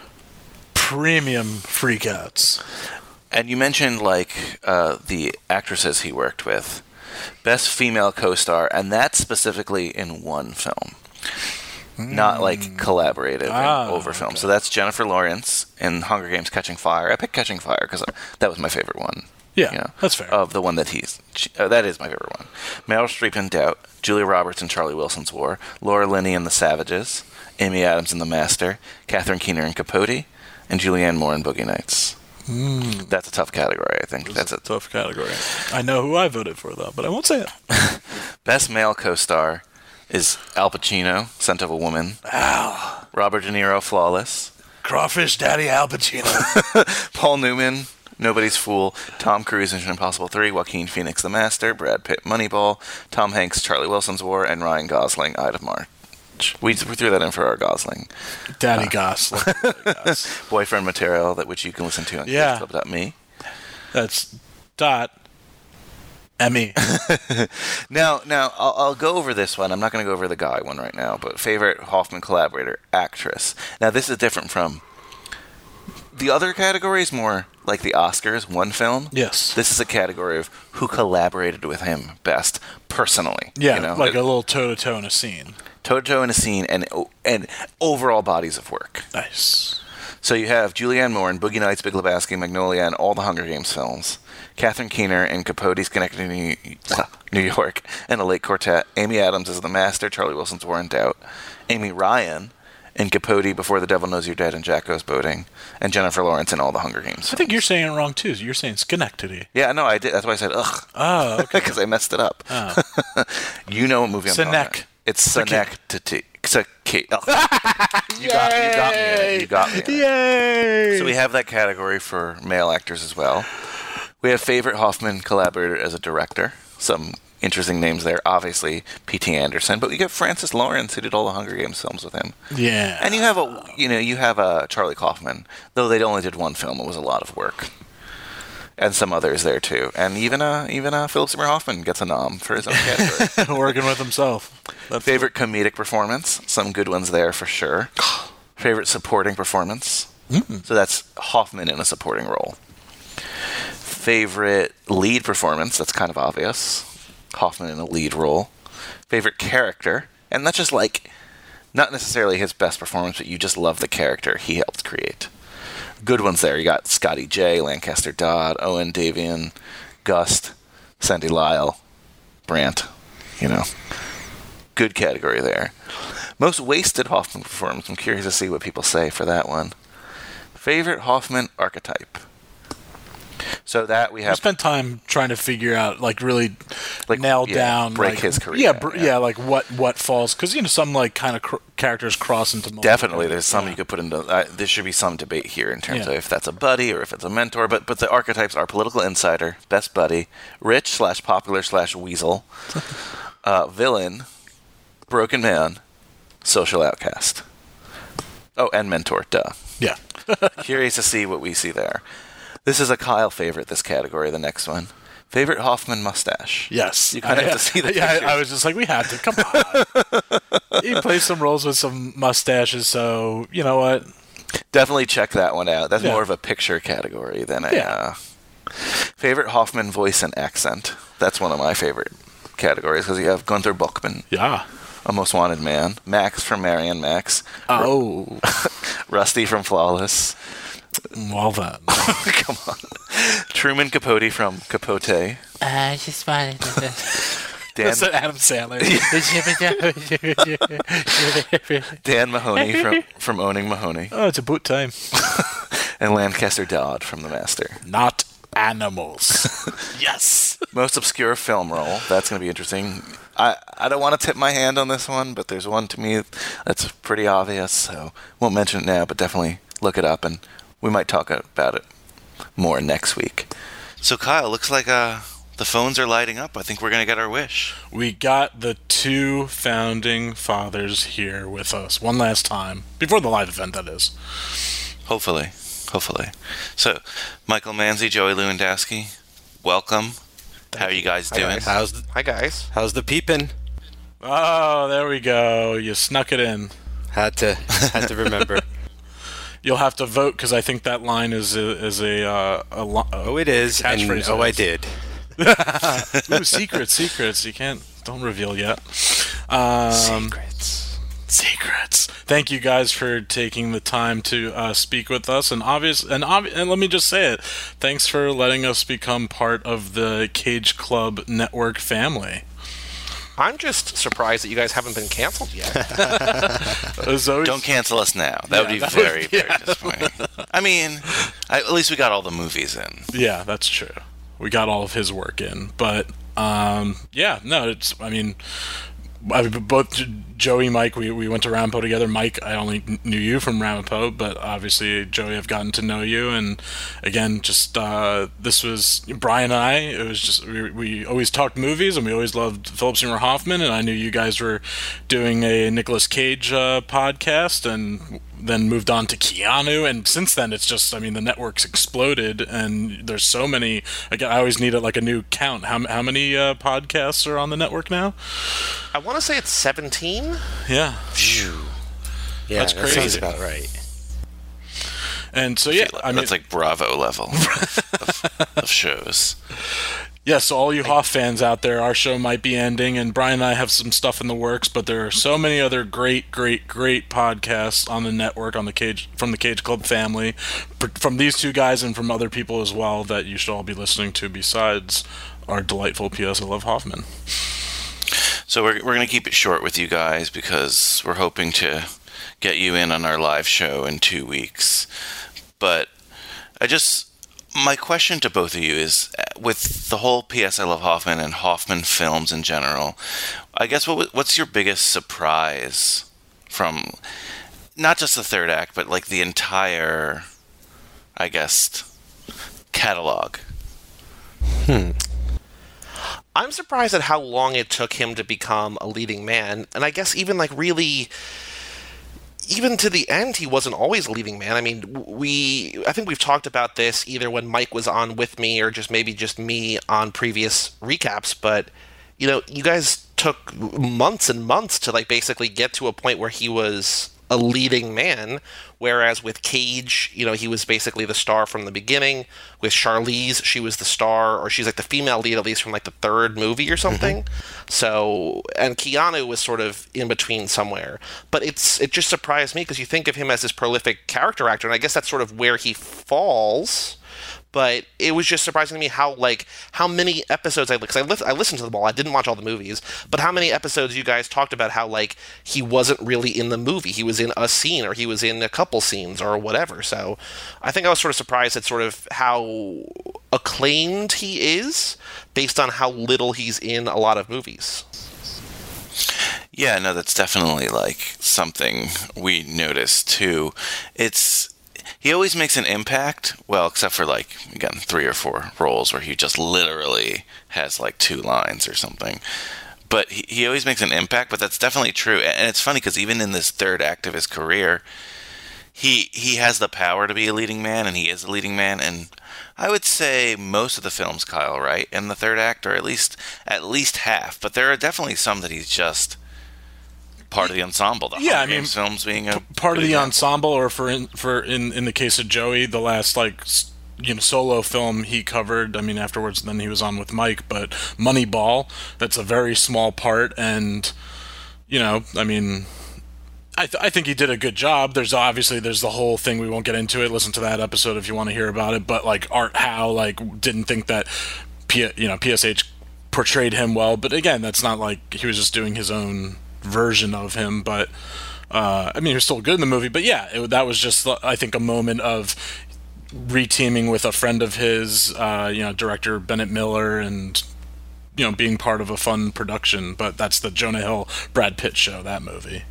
premium freakouts. And you mentioned the actresses he worked with. Best female co-star, and that's specifically in one film. Not collaborative over film. So that's Jennifer Lawrence in Hunger Games Catching Fire. I picked Catching Fire because that was my favorite one. Yeah, that's fair. Of the one that that is my favorite one. Meryl Streep in Doubt, Julia Roberts in Charlie Wilson's War, Laura Linney in The Savages, Amy Adams in The Master, Catherine Keener in Capote, and Julianne Moore in Boogie Nights. That's a tough category, I think. That's a tough category. I know who I voted for, though, but I won't say it. Best male co-star is Al Pacino, Scent of a Woman. Al. Robert De Niro, Flawless. Crawfish Daddy Al Pacino. Paul Newman, Nobody's Fool. Tom Cruise, Mission Impossible 3. Joaquin Phoenix, The Master. Brad Pitt, Moneyball. Tom Hanks, Charlie Wilson's War. And Ryan Gosling, Ide of March. We threw that in for our Gosling. Daddy Gosling. Boyfriend material, which you can listen to on CageClub.me. That's .me. Now, I'll go over this one. I'm not going to go over the guy one right now, but favorite Hoffman collaborator, actress. Now, this is different from the other categories, more like the Oscars, one film. Yes. This is a category of who collaborated with him best personally. Yeah, like a little toe-to-toe in a scene. Toe-to-toe in a scene and overall bodies of work. Nice. So you have Julianne Moore in Boogie Nights, Big Lebowski, Magnolia, and all the Hunger Games films. Catherine Keener in Capote's Schenectady, New York, and a late quartet. Amy Adams as The Master, Charlie Wilson's War and Doubt. Amy Ryan in Capote, Before the Devil Knows You're Dead, and Jack Goes Boating. And Jennifer Lawrence in all the Hunger Games films. I think you're saying it wrong, too. You're saying Schenectady. Yeah, no, I did. That's why I said, ugh. Oh, okay. Because I messed it up. Oh. You know what movie I'm talking about. It's Schenectady. You got me. Yay! So we have that category for male actors as well. We have favorite Hoffman collaborator as a director. Some interesting names there. Obviously, P.T. Anderson, but we get Francis Lawrence, who did all the Hunger Games films with him. Yeah. And you have a Charlie Kaufman, though they only did one film. It was a lot of work. And some others there too, and even Philip Seymour Hoffman gets a nom for his own category. Working with himself. Favorite comedic performance? Some good ones there for sure. Favorite supporting performance? So that's Hoffman in a supporting role. Favorite lead performance? That's kind of obvious. Hoffman in a lead role. Favorite character? And that's just not necessarily his best performance, but you just love the character he helped create. Good ones there. You got Scotty J, Lancaster Dodd, Owen Davian, Gust, Sandy Lyle, Brandt. Good category there. Most wasted Hoffman performance. I'm curious to see what people say for that one. Favorite Hoffman archetype. So that we have spent time trying to figure out, really nail down, his career. What falls, because some kind of characters cross into multiple. Definitely, there's some you could put into. There should be some debate here in terms of if that's a buddy or if it's a mentor. But the archetypes are political insider, best buddy, rich/popular/weasel, villain, broken man, social outcast. Oh, and mentor. Duh. Yeah. Curious to see what we see there. This is a Kyle favorite, this category, the next one. Favorite Hoffman mustache. Yes. You kind of have to see the picture. I was just we had to. Come on. He plays some roles with some mustaches, so you know what? Definitely check that one out. That's more of a picture category than a... Favorite Hoffman voice and accent. That's one of my favorite categories, because you have Gunther Buchmann. Yeah. A Most Wanted Man. Max from Marion Max. Oh. Rusty from Flawless. Well then. Come on. Truman Capote from Capote. I just wanted to... That's Adam Sandler. Dan Mahoney from Owning Mahoney. Oh, it's about time. And Lancaster Dodd from The Master. Not animals. Yes. Most obscure film role. That's going to be interesting. I don't want to tip my hand on this one, but there's one to me that's pretty obvious, so won't mention it now, but definitely look it up, and we might talk about it more next week. So, Kyle, looks like the phones are lighting up. I think we're going to get our wish. We got the two founding fathers here with us one last time. Before the live event, that is. Hopefully. So, Michael Manzi, Joey Lewandowski, welcome. How are you guys doing? Hi, guys. How's the peeping? Oh, there we go. You snuck it in. Had to remember. You'll have to vote, because I think that line is a oh, it is. And oh, I did. Ooh, secrets. Don't reveal yet. Secrets. Thank you guys for taking the time to speak with us, and let me just say it. Thanks for letting us become part of the Cage Club Network family. I'm just surprised that you guys haven't been canceled yet. Don't cancel us now. That would be very disappointing. I mean, at least we got all the movies in. Yeah, that's true. We got all of his work in, but both Joey, Mike, we went to Ramapo together. Mike, I only knew you from Ramapo, but obviously, Joey, I've gotten to know you. And again, just this was Brian and I. It was just we always talked movies, and we always loved Philip Seymour Hoffman. And I knew you guys were doing a Nicolas Cage podcast, and then moved on to Keanu. And since then, it's just the network's exploded, and there's so many. Again, I always need a new count. How many podcasts are on the network now? I want to say it's 17. Yeah. Yeah, that's crazy. Sounds about right. And so that's like Bravo level of shows. Yeah, so all you Hoff fans out there, our show might be ending, and Brian and I have some stuff in the works, but there are so many other great podcasts on the network, from the Cage Club family, from these two guys and from other people as well, that you should all be listening to besides our delightful P.S. I Love Hoffman. So we're going to keep it short with you guys, because we're hoping to get you in on our live show in 2 weeks. But my question to both of you is, with the whole P.S. I Love Hoffman and Hoffman films in general, I guess what's your biggest surprise from not just the third act, but the entire, I guess, catalog? I'm surprised at how long it took him to become a leading man, and I guess even like really, even to the end, he wasn't always a leading man. I mean, I think we've talked about this either when Mike was on with me or just me on previous recaps, but you know, you guys took months and months to like basically get to a point where he was a leading man, whereas with Cage, you know, he was basically the star from the beginning. With Charlize, she was the star, or she's like the female lead at least from like the third movie or something. So, and Keanu was sort of in between somewhere. But it just surprised me because you think of him as this prolific character actor, and I guess that's sort of where he falls. But it was just surprising to me how many episodes I listened to them all. I didn't watch all the movies, but how many episodes you guys talked about how like he wasn't really in the movie. He was in a scene, or he was in a couple scenes, or whatever. So I think I was sort of surprised at sort of how acclaimed he is based on how little he's in a lot of movies. Yeah, no, that's definitely like something we noticed too. He always makes an impact, well, except for, like, again, 3 or 4 roles where he just literally has, like, 2 lines or something. But he always makes an impact, but that's definitely true. And it's funny because even in this third act of his career, he has the power to be a leading man, and he is a leading man. And I would say most of the films, Kyle, right, in the third act, or at least half. But there are definitely some that he's just part of the ensemble. The Hunger Games films being a part of the ensemble, or in the case of Joey, the last solo film he covered. I mean, afterwards, then he was on with Mike. But Moneyball, that's a very small part, and I mean, I think he did a good job. There's the whole thing. We won't get into it. Listen to that episode if you want to hear about it. But like Art Howe, didn't think that PSH portrayed him well. But again, that's not like he was just doing his own version of him, but I mean, he was still good in the movie. But yeah, that was just, I think, a moment of reteaming with a friend of his, director Bennett Miller, and being part of a fun production. But that's the Jonah Hill Brad Pitt show, that movie.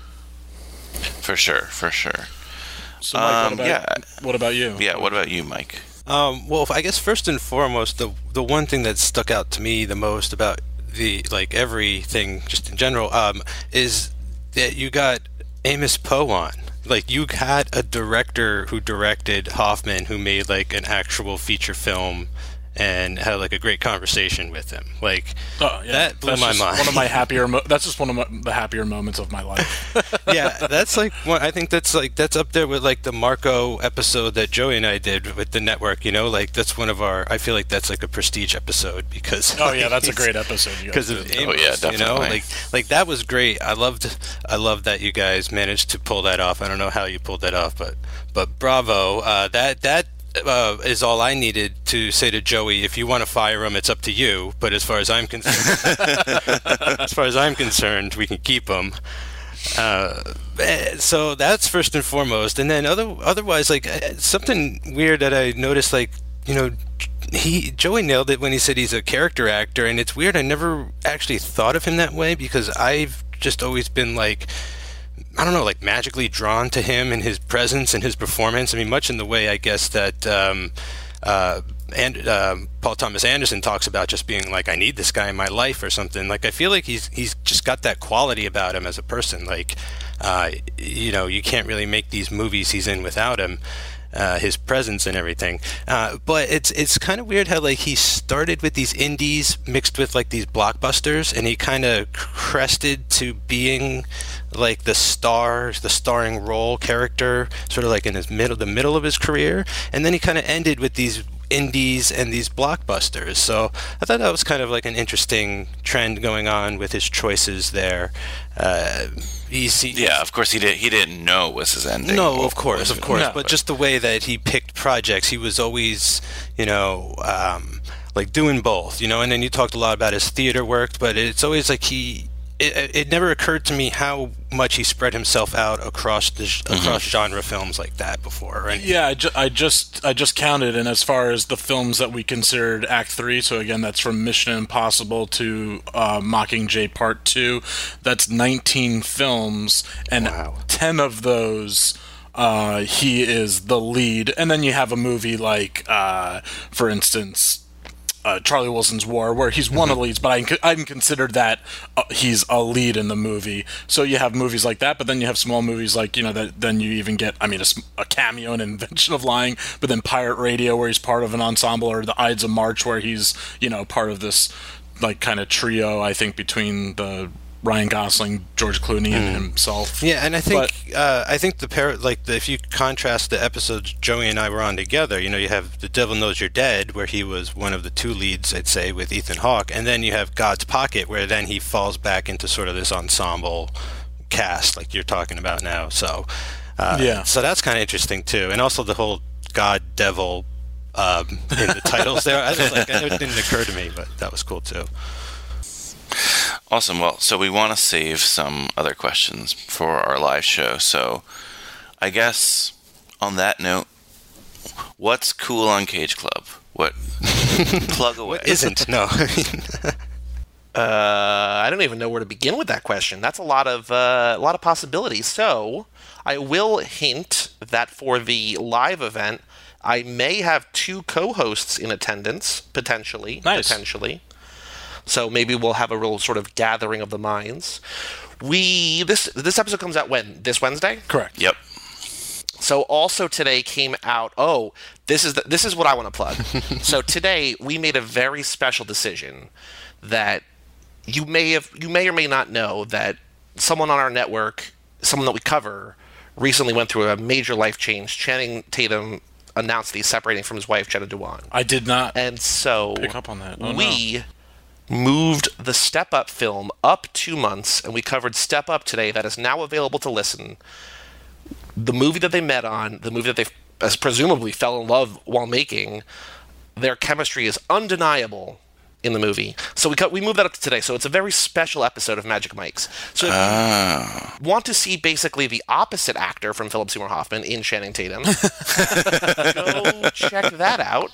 For sure. So, Mike, what about you? Yeah, what about you, Mike? Well, I guess first and foremost, the one thing that stuck out to me the most about everything just in general is that you got Amos Poe on. Like, you had a director who directed Hoffman who made like an actual feature film and had like a great conversation with him. Like, that blew my mind. One of my that's just one of the happier moments of my life. Yeah, that's like I think that's up there with like the Marco episode that Joey and I did with the network. Like, that's one of I feel like that's like a prestige episode because. Oh yeah, that's a great episode. Because of Amos, oh yeah, definitely. Like that was great. I loved that you guys managed to pull that off. I don't know how you pulled that off, but bravo. That is all I needed to say to Joey. If you want to fire him, it's up to you. But as far as I'm concerned, we can keep him. So that's first and foremost. And then otherwise, like something weird that I noticed, like Joey nailed it when he said he's a character actor, and it's weird. I never actually thought of him that way because I've just always been like, I don't know, like magically drawn to him and his presence and his performance. I mean, much in the way, I guess, that Paul Thomas Anderson talks about just being like, I need this guy in my life or something. Like, I feel like he's just got that quality about him as a person. Like, you can't really make these movies he's in without him. His presence and everything, but it's kind of weird how like he started with these indies mixed with like these blockbusters, and he kind of crested to being like the starring role character, sort of like in the middle of his career, and then he kind of ended with these indies and these blockbusters. So I thought that was kind of like an interesting trend going on with his choices there. Yeah, of course he didn't know it was his ending. No, of course. But just the way that he picked projects, he was always, like doing both, and then you talked a lot about his theater work, but it's always like it never occurred to me how much he spread himself out across genre films like that before, right? Yeah, I just counted, and as far as the films that we considered Act 3, so again, that's from Mission Impossible to Mockingjay Part 2, that's 19 films, and 10 of those he is the lead. And then you have a movie like, for instance, Charlie Wilson's War, where he's one of the leads, but I can consider that he's a lead in the movie. So you have movies like that, but then you have small movies like, that then you even get, a cameo in Invention of Lying, but then Pirate Radio, where he's part of an ensemble, or The Ides of March, where he's, part of this, like, kind of trio, I think, between the Ryan Gosling, George Clooney, and himself. Yeah, and I think if you contrast the episodes Joey and I were on together, you have The Devil Knows You're Dead, where he was one of the two leads, I'd say, with Ethan Hawke, and then you have God's Pocket, where then he falls back into sort of this ensemble cast, like you're talking about now. So, so that's kind of interesting too, and also the whole God Devil in the titles there. It didn't occur to me, but that was cool too. Awesome. Well, so we want to save some other questions for our live show. So I guess on that note, what's cool on Cage Club? What? Plug away. What isn't? No. I don't even know where to begin with that question. That's a lot of possibilities. So I will hint that for the live event, I may have 2 co-hosts in attendance, potentially. Nice. Potentially. So maybe we'll have a real sort of gathering of the minds. This episode comes out when? This Wednesday? Correct. Yep. So also today came out. Oh, this is what I want to plug. So today we made a very special decision that you may or may not know that someone on our network, someone that we cover, recently went through a major life change. Channing Tatum announced that he's separating from his wife, Jenna Dewan. I did not. And so pick up on that. We moved the Step Up film up 2 months, and we covered Step Up today. That is now available to listen. The movie that they met on, the movie that they presumably fell in love while making, their chemistry is undeniable in the movie. So we moved that up to today. So it's a very special episode of Magic Mike's. So if you want to see basically the opposite actor from Philip Seymour Hoffman in Channing Tatum, go check that out.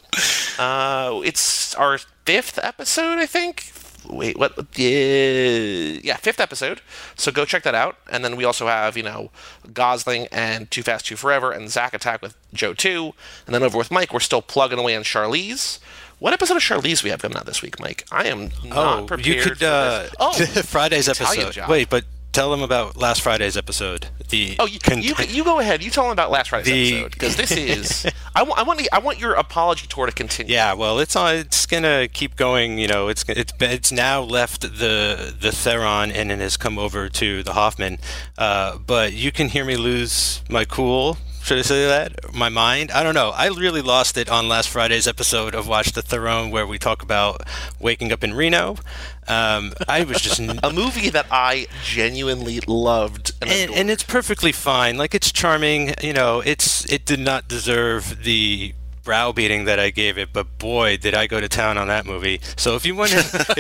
It's our 5th episode, I think. Wait, what? Yeah, 5th episode. So go check that out. And then we also have, Gosling and Too Fast, Too Forever and Zack Attack with Joe 2. And then over with Mike, we're still plugging away on Charlize. What episode of Charlize we have coming out this week, Mike? I am not prepared. You could Friday's episode. Wait, but tell them about last Friday's episode. You go ahead. You tell them about last Friday's episode, because this is. I want your apology tour to continue. Yeah, well, it's gonna keep going. It's now left the Theron and it has come over to the Hoffman. But you can hear me lose my cool. Should I say that? My mind? I don't know. I really lost it on last Friday's episode of Watch the Throne, where we talk about waking up in Reno. I was just a movie that I genuinely loved, and it's perfectly fine. Like, it's charming. It did not deserve the browbeating that I gave it, but boy, did I go to town on that movie. So if you want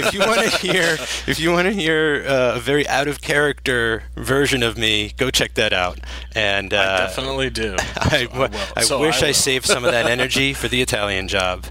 to hear a very out of character version of me, go check that out. And I definitely do. I wish I saved some of that energy for the Italian Job.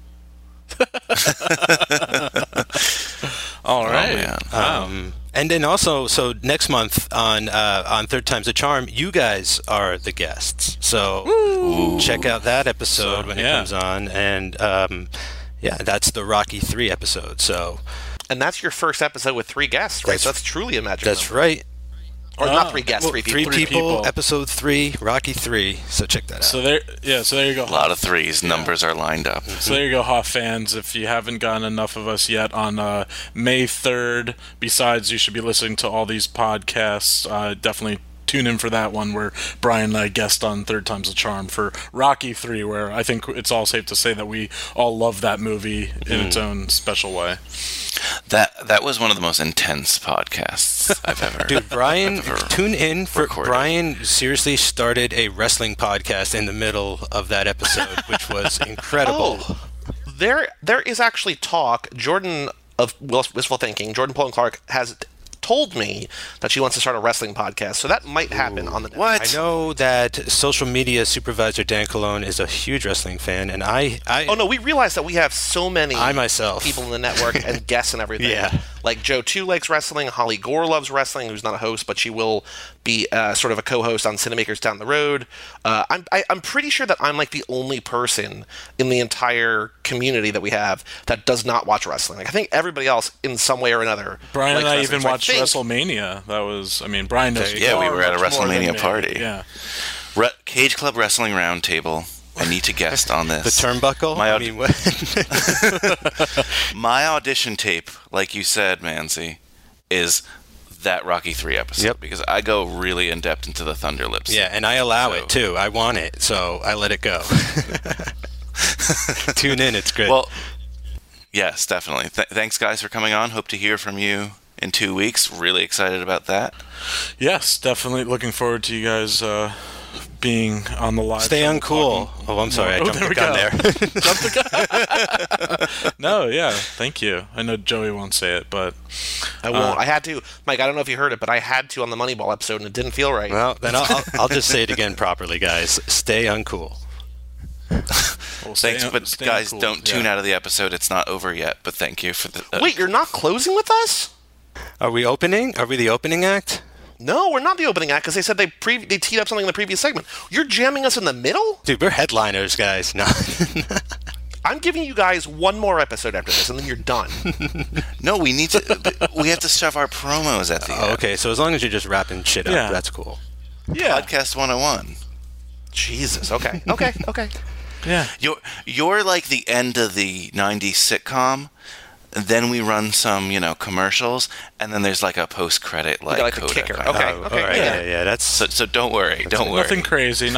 All right. And then also, so next month on Third Time's a Charm, you guys are the guests. So check out that episode when it comes on. And that's the Rocky 3 episode. So, and that's your first episode with 3 guests, right? So that's truly a magic That's number. right. Or not 3 guests, 3 people. 3 people, episode 3, Rocky 3. So check that out. So there you go. A lot of 3s. Numbers are lined up. So there you go, Hoff fans. If you haven't gotten enough of us yet, on May 3rd, besides you should be listening to all these podcasts, definitely tune in for that one where Brian and I guest on Third Time's a Charm for Rocky 3, where I think it's all safe to say that we all love that movie in its own special way. That was one of the most intense podcasts I've ever. Dude, Brian, tune in for recorded. Brian. Seriously, started a wrestling podcast in the middle of that episode, which was incredible. There is actually talk. Jordan of Wistful Thinking, Jordan Pullen Clark, has told me that she wants to start a wrestling podcast, so that might happen on the network. What? I know that social media supervisor Dan Colon is a huge wrestling fan, and I oh no, we realize that we have so many myself people in the network and guests and everything. Yeah. Like Joe too likes wrestling. Holly Gore loves wrestling, who's not a host, but she will be sort of a co-host on Cinemakers Down the Road. I'm pretty sure that I'm like the only person in the entire community that we have that does not watch wrestling. Like I think everybody else, in some way or another, Brian and I wrestling. even watched WrestleMania. That was, Brian knows. Yeah, we were at a much more than WrestleMania me. party. Yeah. Cage Club Wrestling Roundtable. I need to guest on this. The turnbuckle? My audition tape, like you said, Manzi, is that Rocky 3 episode because I go really in depth into the Thunder Lips. Yeah, and I allow it too. I want it, so I let it go. Tune in, it's good. Well, yes, definitely. Thanks, guys, for coming on. Hope to hear from you in 2 weeks. Really excited about that. Yes, definitely looking forward to you guys being on the live. Stay uncool. Oh, I'm sorry. I jumped the gun there. Jumped the gun. No, yeah. Thank you. I know Joey won't say it, but I won't. I had to. Mike, I don't know if you heard it, but I had to on the Moneyball episode, and it didn't feel right. Well, then I'll just say it again properly, guys. Stay uncool. Thanks, but guys, don't tune out of the episode. It's not over yet, but thank you for the... Wait, you're not closing with us? Are we opening? Are we the opening act? No, we're not the opening act because they said they teed up something in the previous segment. You're jamming us in the middle? Dude, we're headliners, guys. No. I'm giving you guys one more episode after this, and then you're done. No, we need to... we have to shove our promos at the end. Okay, so as long as you're just wrapping shit up, that's cool. Yeah. Podcast 101. Jesus, okay. Yeah. You're like the end of the 90s sitcom. Then we run some, commercials, and then there's like a post-credit like the kicker. Okay. Right. Yeah. That's so. Don't worry. Don't worry. Nothing crazy.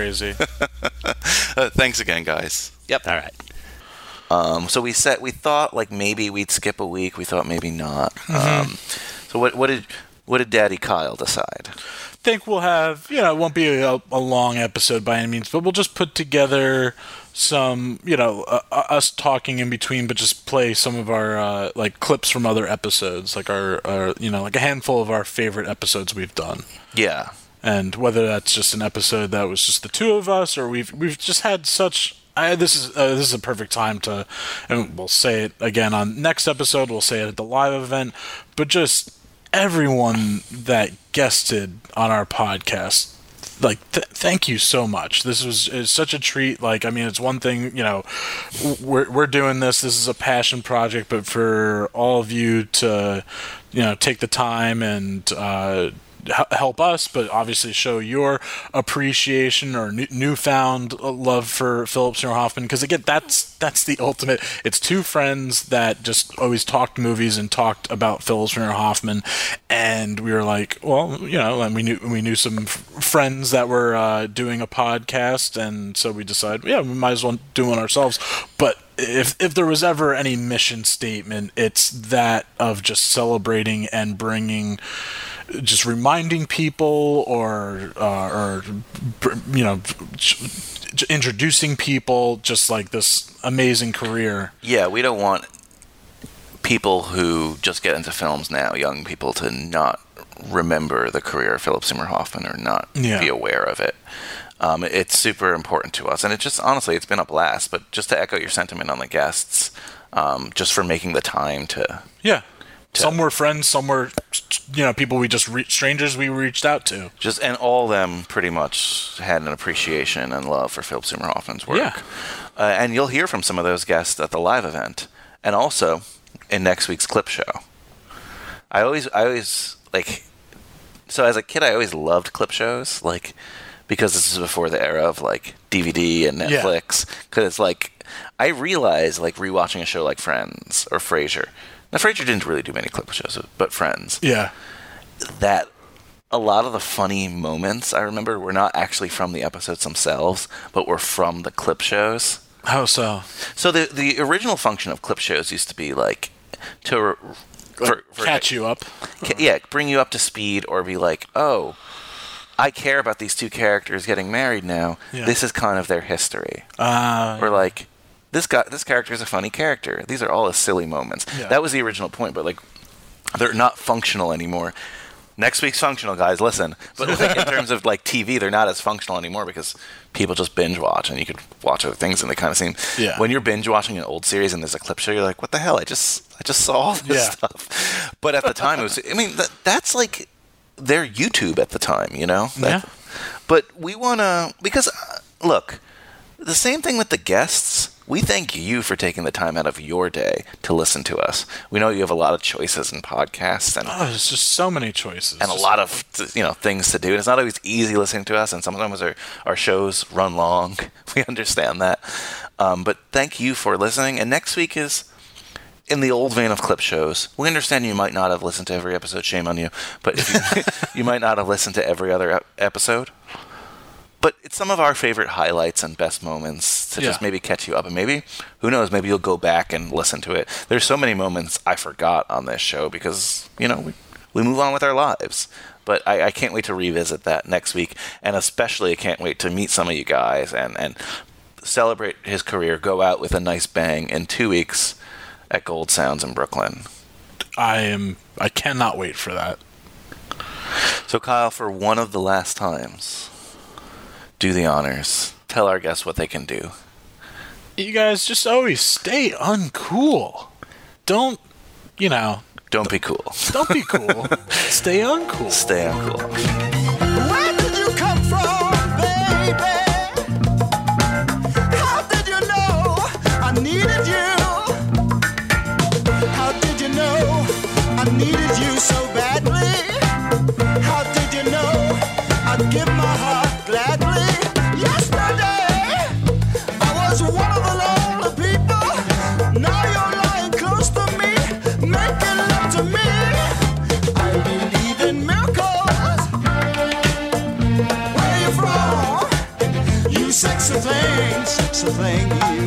Thanks again, guys. Yep. All right. So we thought like maybe we'd skip a week. We thought maybe not. So what did Daddy Kyle decide? I think we'll have, it won't be a long episode by any means, but we'll just put together some, us talking in between, but just play some of our, like, clips from other episodes, like our like a handful of our favorite episodes we've done. Yeah. And whether that's just an episode that was just the two of us, or we've just had such... this is a perfect time to, and we'll say it again on next episode, we'll say it at the live event, but just... everyone that guested on our podcast, like, thank you so much. This is such a treat. Like, it's one thing, we're doing this. This is a passion project, but for all of you to, take the time and help us, but obviously show your appreciation or newfound love for Philip Seymour Hoffman, because again, that's the ultimate. It's two friends that just always talked movies and talked about Philip Seymour Hoffman, and we were like, well, and we knew some friends that were doing a podcast, and so we decided, we might as well do one ourselves. But if there was ever any mission statement, it's that of just celebrating and bringing, just reminding people or introducing people, just like this amazing career. Yeah, we don't want people who just get into films now, young people, to not remember the career of Philip Seymour Hoffman or not be aware of it. It's super important to us, and it just, honestly, it's been a blast. But just to echo your sentiment on the guests, just for making the time to... Yeah. Some were friends, some were, people we just strangers we reached out to. And all of them pretty much had an appreciation and love for Philip Seymour Hoffman's work. Yeah. And you'll hear from some of those guests at the live event, and also in next week's clip show. I always like. So as a kid, I always loved clip shows, like, because this is before the era of like DVD and Netflix. Because it's like, I realized, like, rewatching a show like Friends or Frasier. Now, Frasier didn't really do many clip shows, but Friends. Yeah. That a lot of the funny moments, I remember, were not actually from the episodes themselves, but were from the clip shows. How so? So the original function of clip shows used to be, like, to... For catch you up. Bring you up to speed, or be like, oh, I care about these two characters getting married now. Yeah. This is kind of their history. Or, like... This character is a funny character. These are all silly moments. Yeah. That was the original point, but like, they're not functional anymore. Next week's functional, guys. Listen, but like, in terms of like TV, they're not as functional anymore because people just binge watch, and you could watch other things, and they kind of seem. Yeah. When you're binge watching an old series and there's a clip show, you're like, "What the hell? I just saw all this stuff." But at the time, it was. I mean, that's like their YouTube at the time, you know. But we wanna because look, the same thing with the guests. We thank you for taking the time out of your day to listen to us. We know you have a lot of choices in podcasts, and there's just so many choices, and a lot of things to do. And it's not always easy listening to us, and sometimes our shows run long. We understand that, but thank you for listening. And next week is in the old vein of clip shows. We understand you might not have listened to every episode. Shame on you, but if you might not have listened to every other episode. But it's some of our favorite highlights and best moments to just maybe catch you up. And maybe, who knows, maybe you'll go back and listen to it. There's so many moments I forgot on this show because, we move on with our lives. But I can't wait to revisit that next week. And especially I can't wait to meet some of you guys and celebrate his career, go out with a nice bang in 2 weeks at Gold Sounds in Brooklyn. I cannot wait for that. So Kyle, for one of the last times, do the honors. Tell our guests what they can do. You guys just always stay uncool. Don't be cool. Don't be cool. Stay uncool. Stay uncool. Where did you come from, baby? How did you know I needed you? How did you know I needed you so badly? How did you know I'd give my heart gladly? Yesterday, I was one of the lonely people. Now you're lying close to me, making love to me. I believe in miracles. Where you from? You sexy thing, you.